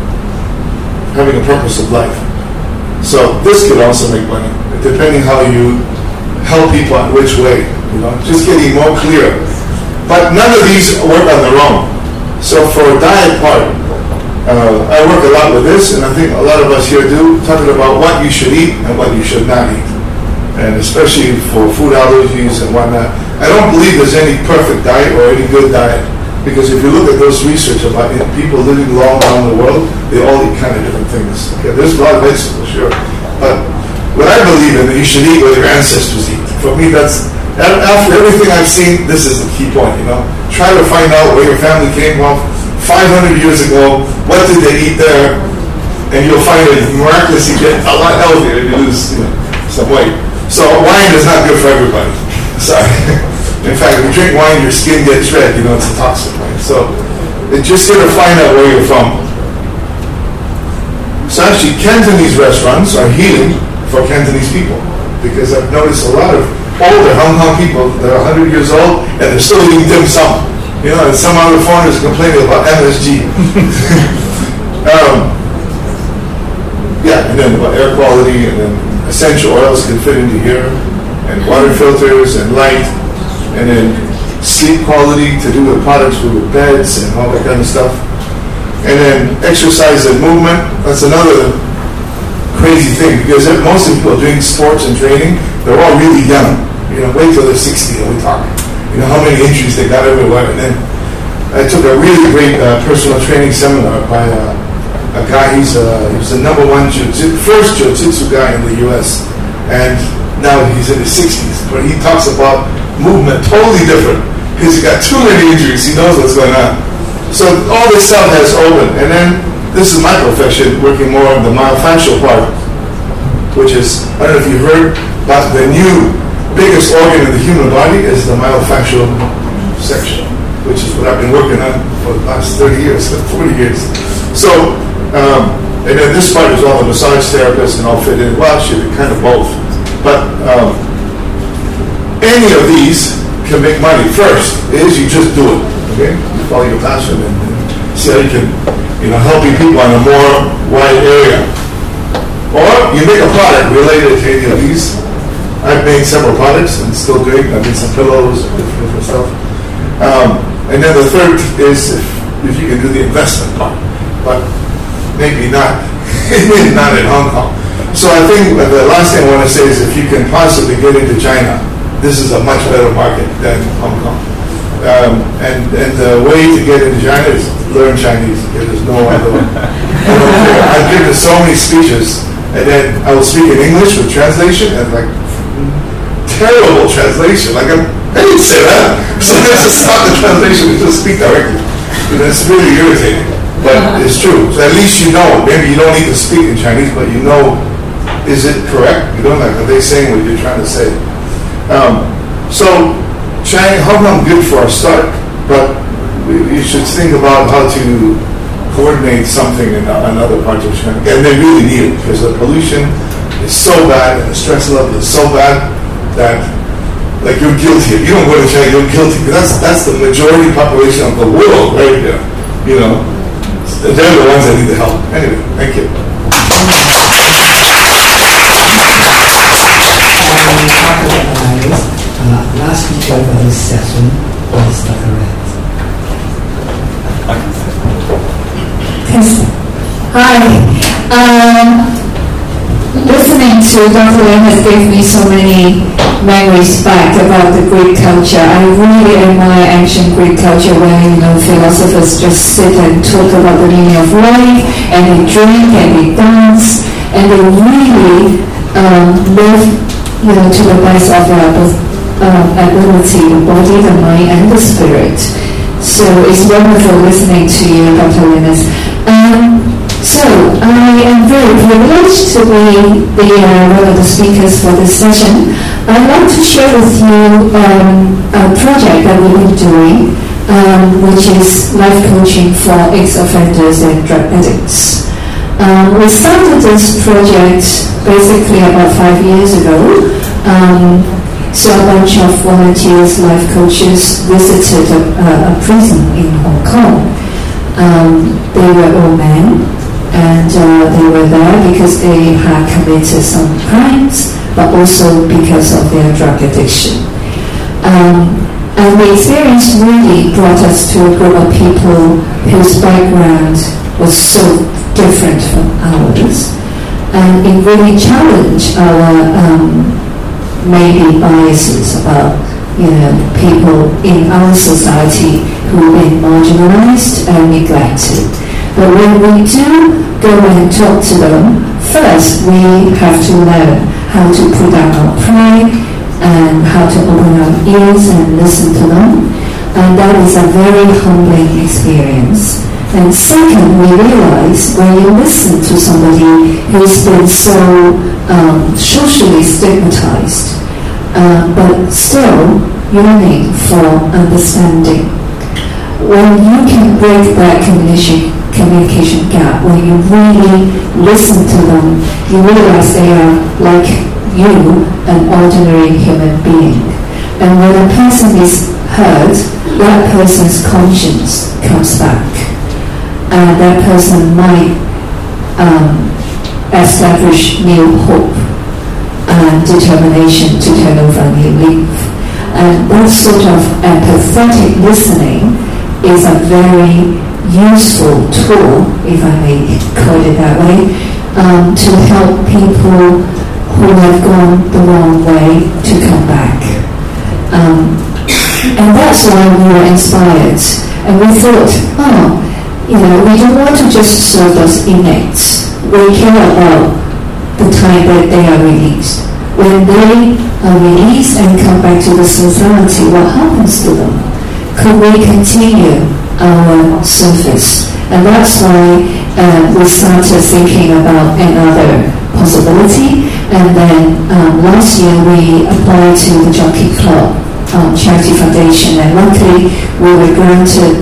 having a purpose of life. So this could also make money, depending how you help people in which way, you know, just getting more clear. But none of these work on their own. So for a diet part, uh, I work a lot with this, and I think a lot of us here do, talking about what you should eat and what you should not eat. And especially for food allergies and whatnot. I don't believe there's any perfect diet or any good diet. Because if you look at those research about you know, people living long around the world, they all eat kind of different things. Okay, there's a lot of vegetables, sure. But what I believe in, you should eat what your ancestors eat. For me, that's, after everything I've seen, this is the key point, you know. Try to find out where your family came from five hundred years ago, what did they eat there, and you'll find it miraculously get a lot healthier if you lose you know, some weight. So wine is not good for everybody. Sorry. In fact, if you drink wine, your skin gets red, you know, it's a toxic wine. So it's just here to find out where you're from. So actually, Cantonese restaurants are healing for Cantonese people. Because I've noticed a lot of older Hong Kong people that are one hundred years old and they're still eating dim sum. You know, and some other foreigners complaining about M S G. um, yeah, and then about air quality, and then essential oils can fit into here, and water filters, and light. And then sleep quality to do with products with beds and all that kind of stuff. And then exercise and movement, that's another crazy thing because most of the people doing sports and training, they're all really young. You know, wait till they're sixty and we talk. You know, how many injuries they got everywhere. And then I took a really great uh, personal training seminar by uh, a guy, he's, uh, he was the number one jiu-jitsu, first jiu-jitsu guy in the U S And now he's in his sixties, but he talks about movement totally different because he got too many injuries. He knows what's going on. So all this stuff has opened, and then this is my profession, working more on the myofascial part, which is I don't know if you heard, but the new biggest organ in the human body is the myofascial section, which is what I've been working on for the last thirty years, forty years. So, um, and then this part is all the massage therapists and all fit in. Well, actually, kind of both, but. Um, Any of these can make money. First is you just do it, okay? You follow your passion and, and see how you can, you know, helping people in a more wide area. Or you make a product related to any of these, I've made several products and it's still great. I've made some pillows and different, different stuff. Um, and then the third is if, if you can do the investment part, but maybe not, maybe not in Hong Kong. So I think the last thing I want to say is if you can possibly get into China, this is a much better market than Hong Kong. Um, and, and the way to get into China is learn Chinese. There's no other way. I've given so many speeches, and then I will speak in English with translation, and like, terrible translation. Like, I'm, I didn't say that. So I have to stop the translation and just speak directly. And it's really irritating. But it's true. So at least you know. Maybe you don't need to speak in Chinese, but you know, is it correct? You don't like, are they saying what you're trying to say? Um, so, China, Hong Kong good for a start, but we, we should think about how to coordinate something in another part of China. And they really need it because the pollution is so bad and the stress level is so bad that, like, you're guilty. If you don't go to China, you're guilty. Because that's, that's the majority population of the world right here. You know, they're the ones that need the help. Anyway, thank you. Uh, last speaker for this session is Doctor Red. Yes. Hi. Um, listening to Doctor Lim has given me so many memories back about the Greek culture. I really admire ancient Greek culture where, you know, philosophers just sit and talk about the meaning of life, and they drink and they dance, and they really um, live, you know, to the best of their um, ability, the body, the mind, and the spirit. So it's wonderful listening to you, Doctor Linus. Um, so I am very privileged to be the, uh, one of the speakers for this session. I'd like to share with you um, a project that we've been doing, um, which is life coaching for ex-offenders and drug addicts. Um, we started this project basically about five years ago. Um, So a bunch of volunteers, life coaches, visited a, a, a prison in Hong Kong. Um, they were all men, and uh, they were there because they had committed some crimes, but also because of their drug addiction. Um, and the experience really brought us to a group of people whose background was so different from ours, and it really challenged our um, maybe biases about, you know, people in our society who've been marginalized and neglected. But when we do go and talk to them, first we have to learn how to put down our pride and how to open our ears and listen to them. And that is a very humbling experience. And second, we realize when you listen to somebody who's been so um, socially stigmatized, uh, but still yearning for understanding, when you can break that communication, communication gap, when you really listen to them, you realize they are like you, an ordinary human being. And when a person is hurt, that person's conscience comes back. And that person might um, establish new hope and determination to turn over a new leaf. And that sort of empathetic listening is a very useful tool, if I may call it that way, um, to help people who have gone the wrong way to come back. Um, and that's why we were inspired. And we thought, oh, you know, we don't want to just serve as inmates. We care about the time that they are released. When they are released and come back to the society, what happens to them? Could we continue our service? And that's why uh, we started thinking about another possibility. And then um, last year we applied to the Jockey Club um, Charity Foundation, and luckily we were granted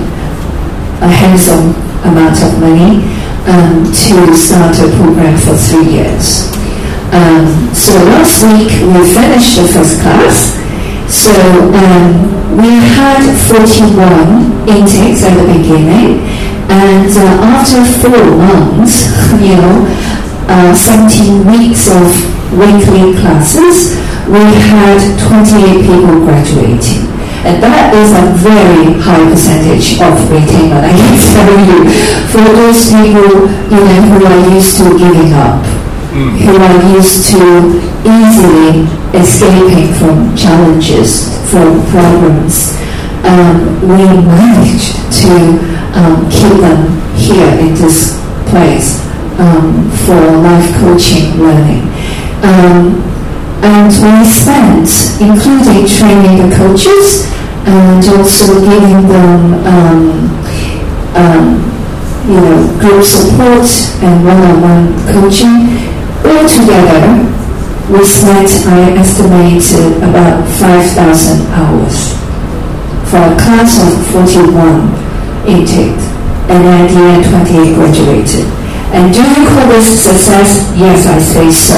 a handsome amount of money um, to start a program for three years. Um, so last week we finished the first class. So um, we had forty-one intakes at the beginning, and uh, after four months, you know, uh, seventeen weeks of weekly classes, we had twenty-eight people graduating. And that is a very high percentage of retainment, I can tell you, for those people, you know, who are used to giving up, mm. who are used to easily escaping from challenges, from problems. Um, we managed to um, keep them here in this place um, for life coaching learning. Um, And we spent, including training the coaches and also giving them, um, um, you know, group support and one-on-one coaching. All together, we spent, I estimated, about five thousand hours for a class of forty-one intake, and at the end, twenty-eight graduated. And do you call this success? Yes, I say so.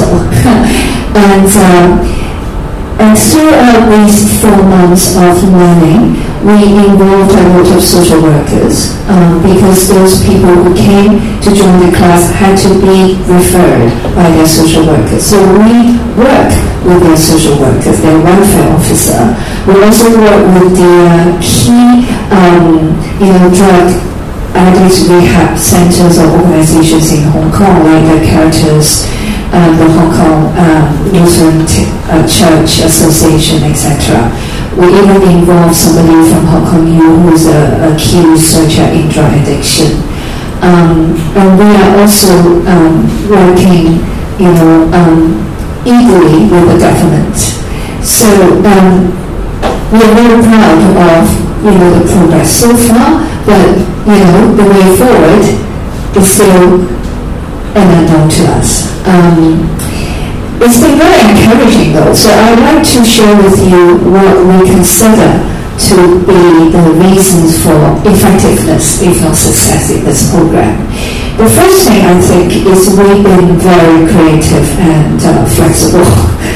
And, um, and throughout these four months of learning, we involved a lot of social workers um, because those people who came to join the class had to be referred by their social workers. So we work with their social workers, their welfare officer. We also work with the uh, key, um, you know, drug addicts rehab centers or organizations in Hong Kong, like the Caritas, uh, the Hong Kong um, Lutheran t- uh, Church Association, et cetera. We even involve somebody from Hong Kong U who is a, a key researcher in drug addiction. Um, and we are also um, working, you know, um, eagerly with the government. So um, we are very proud of, you know, the progress so far, but, you know, the way forward is still an unknown to us. Um, it's been very encouraging though, so I'd like to share with you what we consider to be the reasons for effectiveness, if not success, in this program. The first thing I think is we've been very creative and uh, flexible.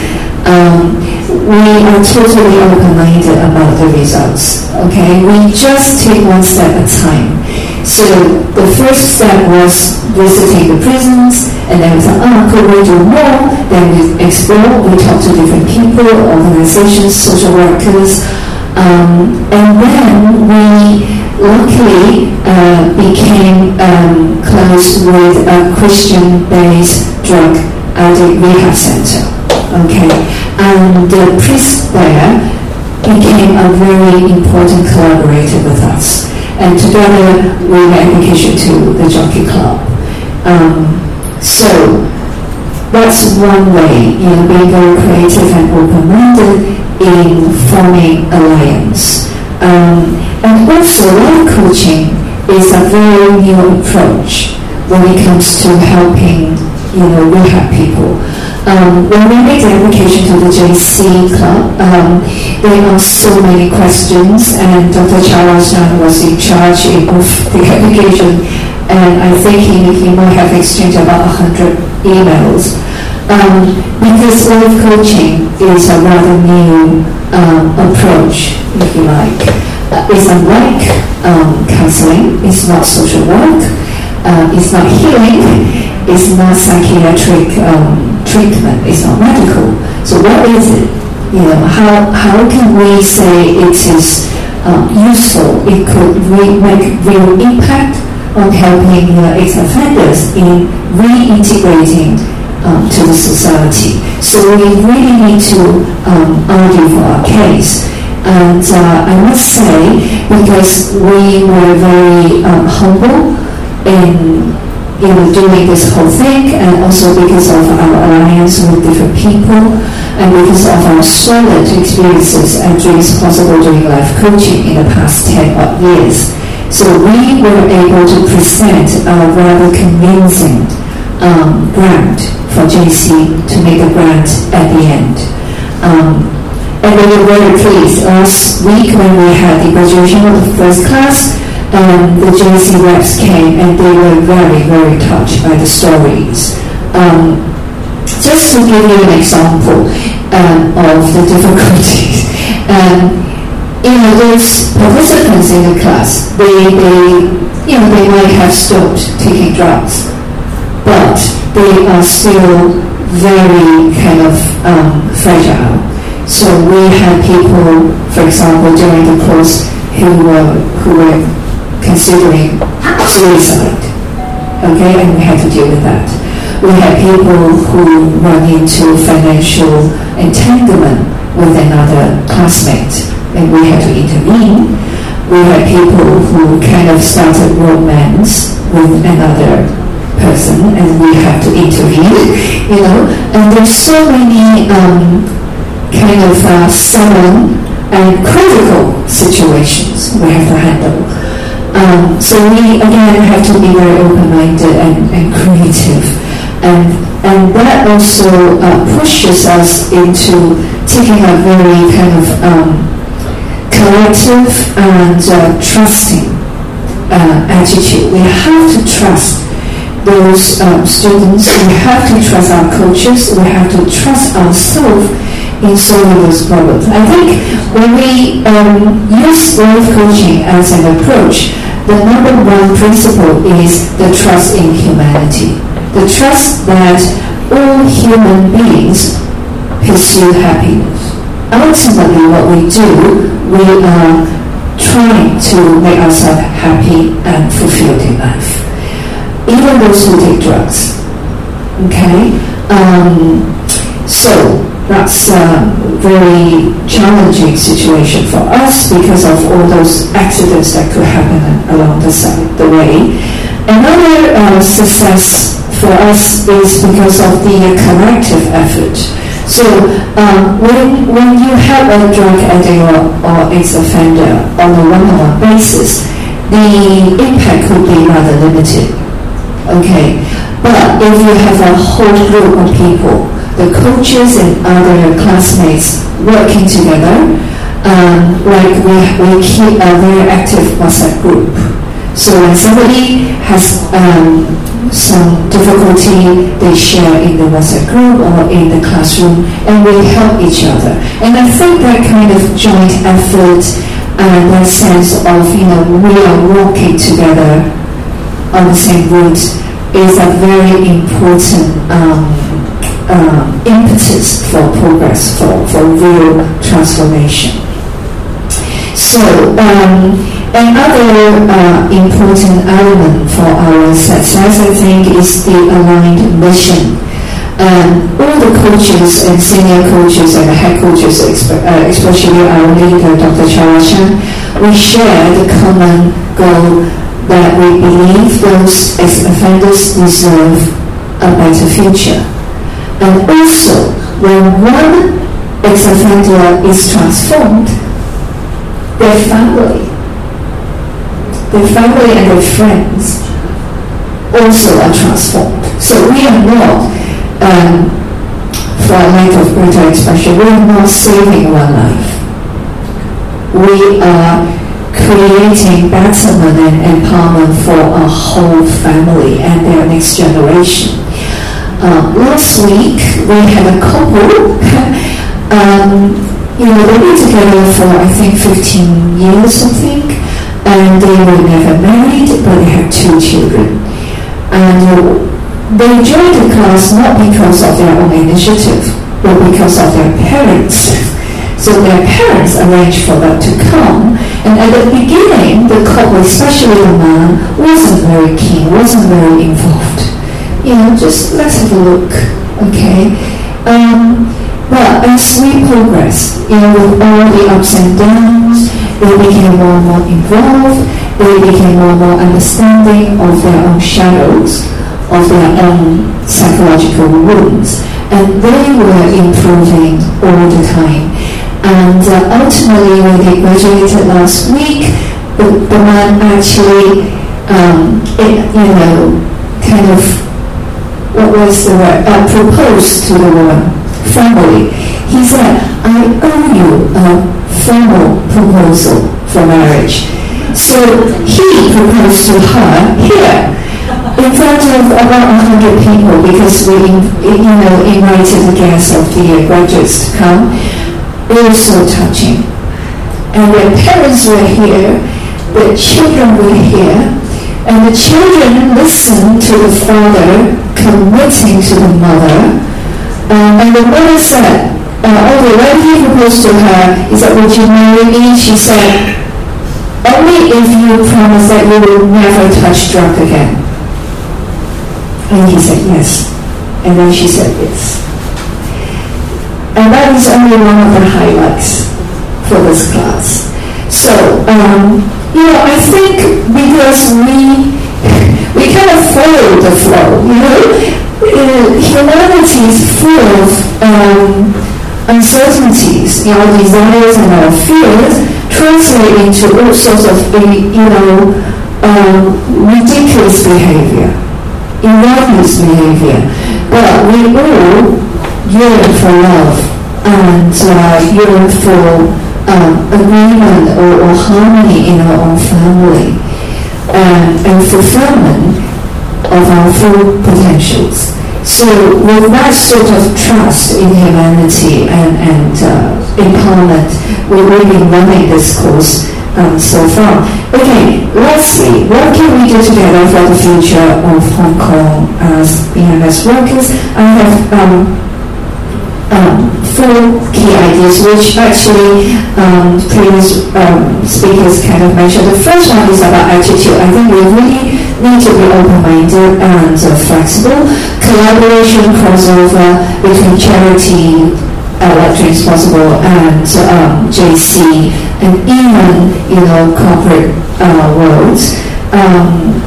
Um, we are totally open-minded about the results, okay? We just take one step at a time. So the first step was visiting the prisons, and then we thought, oh, could we do more? Then we explore, we talk to different people, organizations, social workers, um, and then we luckily uh, became um, close with a Christian-based drug addict rehab center. Okay, and the priest there became a very important collaborator with us, and together we made application to the Jockey Club. Um, so that's one way, you know, being very creative and open-minded in forming alliance. Um, and also, life coaching is a very new approach when it comes to helping, you know, rehab people. Um, when we made the application to the J C Club, um, there are so many questions, and Doctor Charles Chan was in charge of the application, and I think he, he might have exchanged about one hundred emails. Um, because life coaching is a rather new um, approach, if you like. Uh, it's unlike um, counseling, it's not social work, uh, it's not healing, it's not psychiatric um, treatment, it's not medical. So what is it? You know, how, how can we say it is um, useful, it could re- make real impact on helping uh, ex-offenders in reintegrating Um, to the society. So we really need to um, argue for our case. And uh, I must say, because we were very um, humble in, you know, doing this whole thing, and also because of our alliance with different people, and because of our solid experiences and dreams possible doing life coaching in the past ten odd years. So we were able to present a rather convincing um, grant for J C to make a grant at the end. Um, and we were very pleased. Last week when we had the graduation of the first class, um, the J C reps came and they were very, very touched by the stories. Um, just to give you an example um, of the difficulties, um, you know, those participants in the class, they, they, you know, they might have stopped taking drugs. but they are still very kind of um, fragile. So we had people, for example, during the course who were, who were considering suicide, okay, and we had to deal with that. We had people who run into financial entanglement with another classmate, and we had to intervene. We had people who kind of started romance with another person, and we have to intervene, you know. And there's so many um, kind of uh, sudden and critical situations we have to handle. Um, so we again have to be very open-minded and, and creative, and and that also uh, pushes us into taking a very kind of um, collective and uh, trusting uh, attitude. We have to trust those um, students, we have to trust our coaches, we have to trust ourselves in solving those problems. I think when we um, use life coaching as an approach, the number one principle is the trust in humanity. The trust that all human beings pursue happiness. Ultimately what we do, we are trying to make ourselves happy and fulfilled in life. Even those who take drugs. Okay? Um, so that's a very challenging situation for us because of all those accidents that could happen along the side, the way. Another uh, success for us is because of the collective effort. So um, when, when you have a drug addict or, or ex-offender on a one-on-one basis, the impact could be rather limited. Okay, but if you have a whole group of people, the coaches and other classmates working together, um, like we, we keep a very active WhatsApp group. So when somebody has um, some difficulty, they share in the WhatsApp group or in the classroom, and we help each other. And I think that kind of joint effort and that sense of, you know, we are walking together on the same route is a very important um, uh, impetus for progress, for, for real transformation. So um, another uh, important element for our success, I think, is the aligned mission. Um, all the coaches and senior coaches and head coaches, uh, especially our leader, Doctor Charachan, we share the common goal that we believe those ex-offenders deserve a better future. And also, when one ex-offender is transformed, their family, their family and their friends also are transformed. So we are not, um, for a lack of greater expression, we are not saving one life. We are creating betterment and empowerment for a whole family and their next generation. Uh, last week we had a couple, um, you know, they've been together for I think fifteen years, I think, and they were never married, but they had two children. And uh, they joined the class not because of their own initiative, but because of their parents. So their parents arranged for them to come, and at the beginning, the couple, especially the man, wasn't very keen, wasn't very involved. You know, just let's have a look, okay? Um, but as we progressed, you know, with all the ups and downs, they became more and more involved, they became more and more understanding of their own shadows, of their own psychological wounds, and they were improving all the time. And uh, ultimately, when they graduated last week, the, the man actually, um, it, you know, kind of, what was the word, uh, proposed to the woman formally. He said, I owe you a formal proposal for marriage. So he proposed to her here, in front of about one hundred people, because we, you know, invited the guests of the graduates to come. It was so touching. And their parents were here, the children were here, and the children listened to the father, committing to the mother. Um, and the mother said, uh, okay, when he proposed to her, he said, would you marry me? She said, only if you promise that you will never touch drug again. And he said, yes. And then she said, yes. And that is only one of the highlights for this class. So, um, you know, I think because we we kind of follow the flow, you know, uh, humanity is full of um, uncertainties. You know, desires and our fears translate into all sorts of, you know, um, ridiculous behavior, erroneous behavior. But we all yearn for love and uh, yearn for um, agreement or, or harmony in our own family and, and fulfillment of our full potentials. So with that sort of trust in humanity and, and uh, empowerment, we've been running this course um, so far. Okay, let's see. What can we do together for the future of Hong Kong as B M S workers? I have um, Um, four key ideas, which actually um, previous um, speakers kind of mentioned. The first one is about attitude. I think we really need to be open-minded and uh, flexible. Collaboration, crossover between charity, uh, like Dreams Possible, and um, J C, and even, you know, corporate uh, worlds. Um,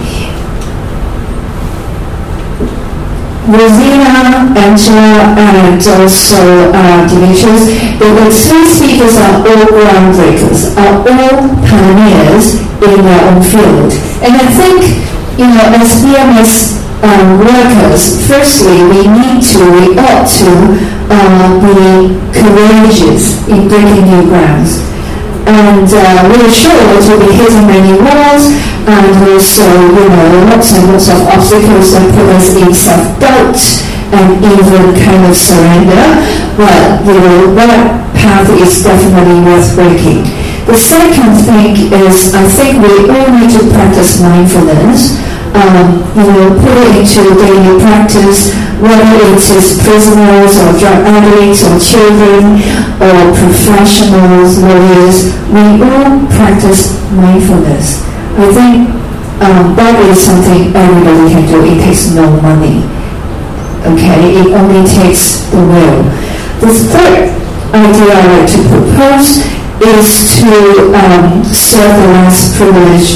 Rosina, Angela, and also uh, Demetrius, the, the three speakers are all groundbreakers, are all pioneers in their own field. And I think, you know, as B M S um, workers, firstly, we need to, we ought to uh, be courageous in breaking new grounds. And uh, we're sure to be hitting many walls, and also, you know, lots and lots of obstacles that put us in self-doubt and even kind of surrender. But, you know, that path is definitely worth breaking. The second thing is, I think we all need to practice mindfulness. Um, you know, put it into daily practice, whether it is prisoners or drug addicts or children or professionals, lawyers, we all practice mindfulness. I think um, that is something everybody can do. It takes no money. Okay, it only takes the will. The third idea I like to propose is to um, serve the less privileged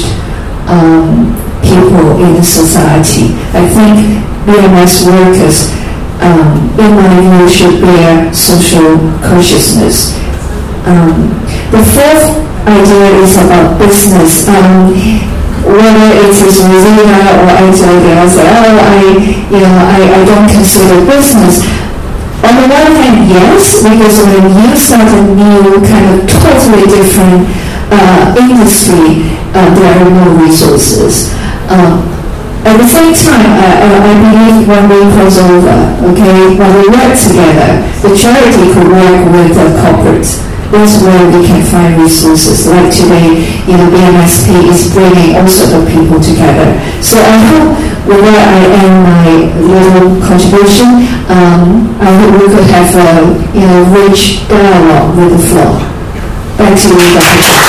um, people in the society. I think B M S workers, um, in my view, should bear social consciousness. Um, the fourth idea is about business. Um, whether it is Rosina or Angela, they all say, oh, I, you know, I, I don't consider business. On the one hand, yes, because when you start a new kind of totally different uh, industry, uh, there are no resources. Um, at the same time, uh, I believe when we cross over, okay, when we work together, the charity could work with the corporate. That's where we can find resources. Like today, you know, B M S P is bringing all sorts of people together. So I hope with that I end my little contribution. Um, I hope we could have a, you know, rich dialogue with the floor. Back to you, Doctor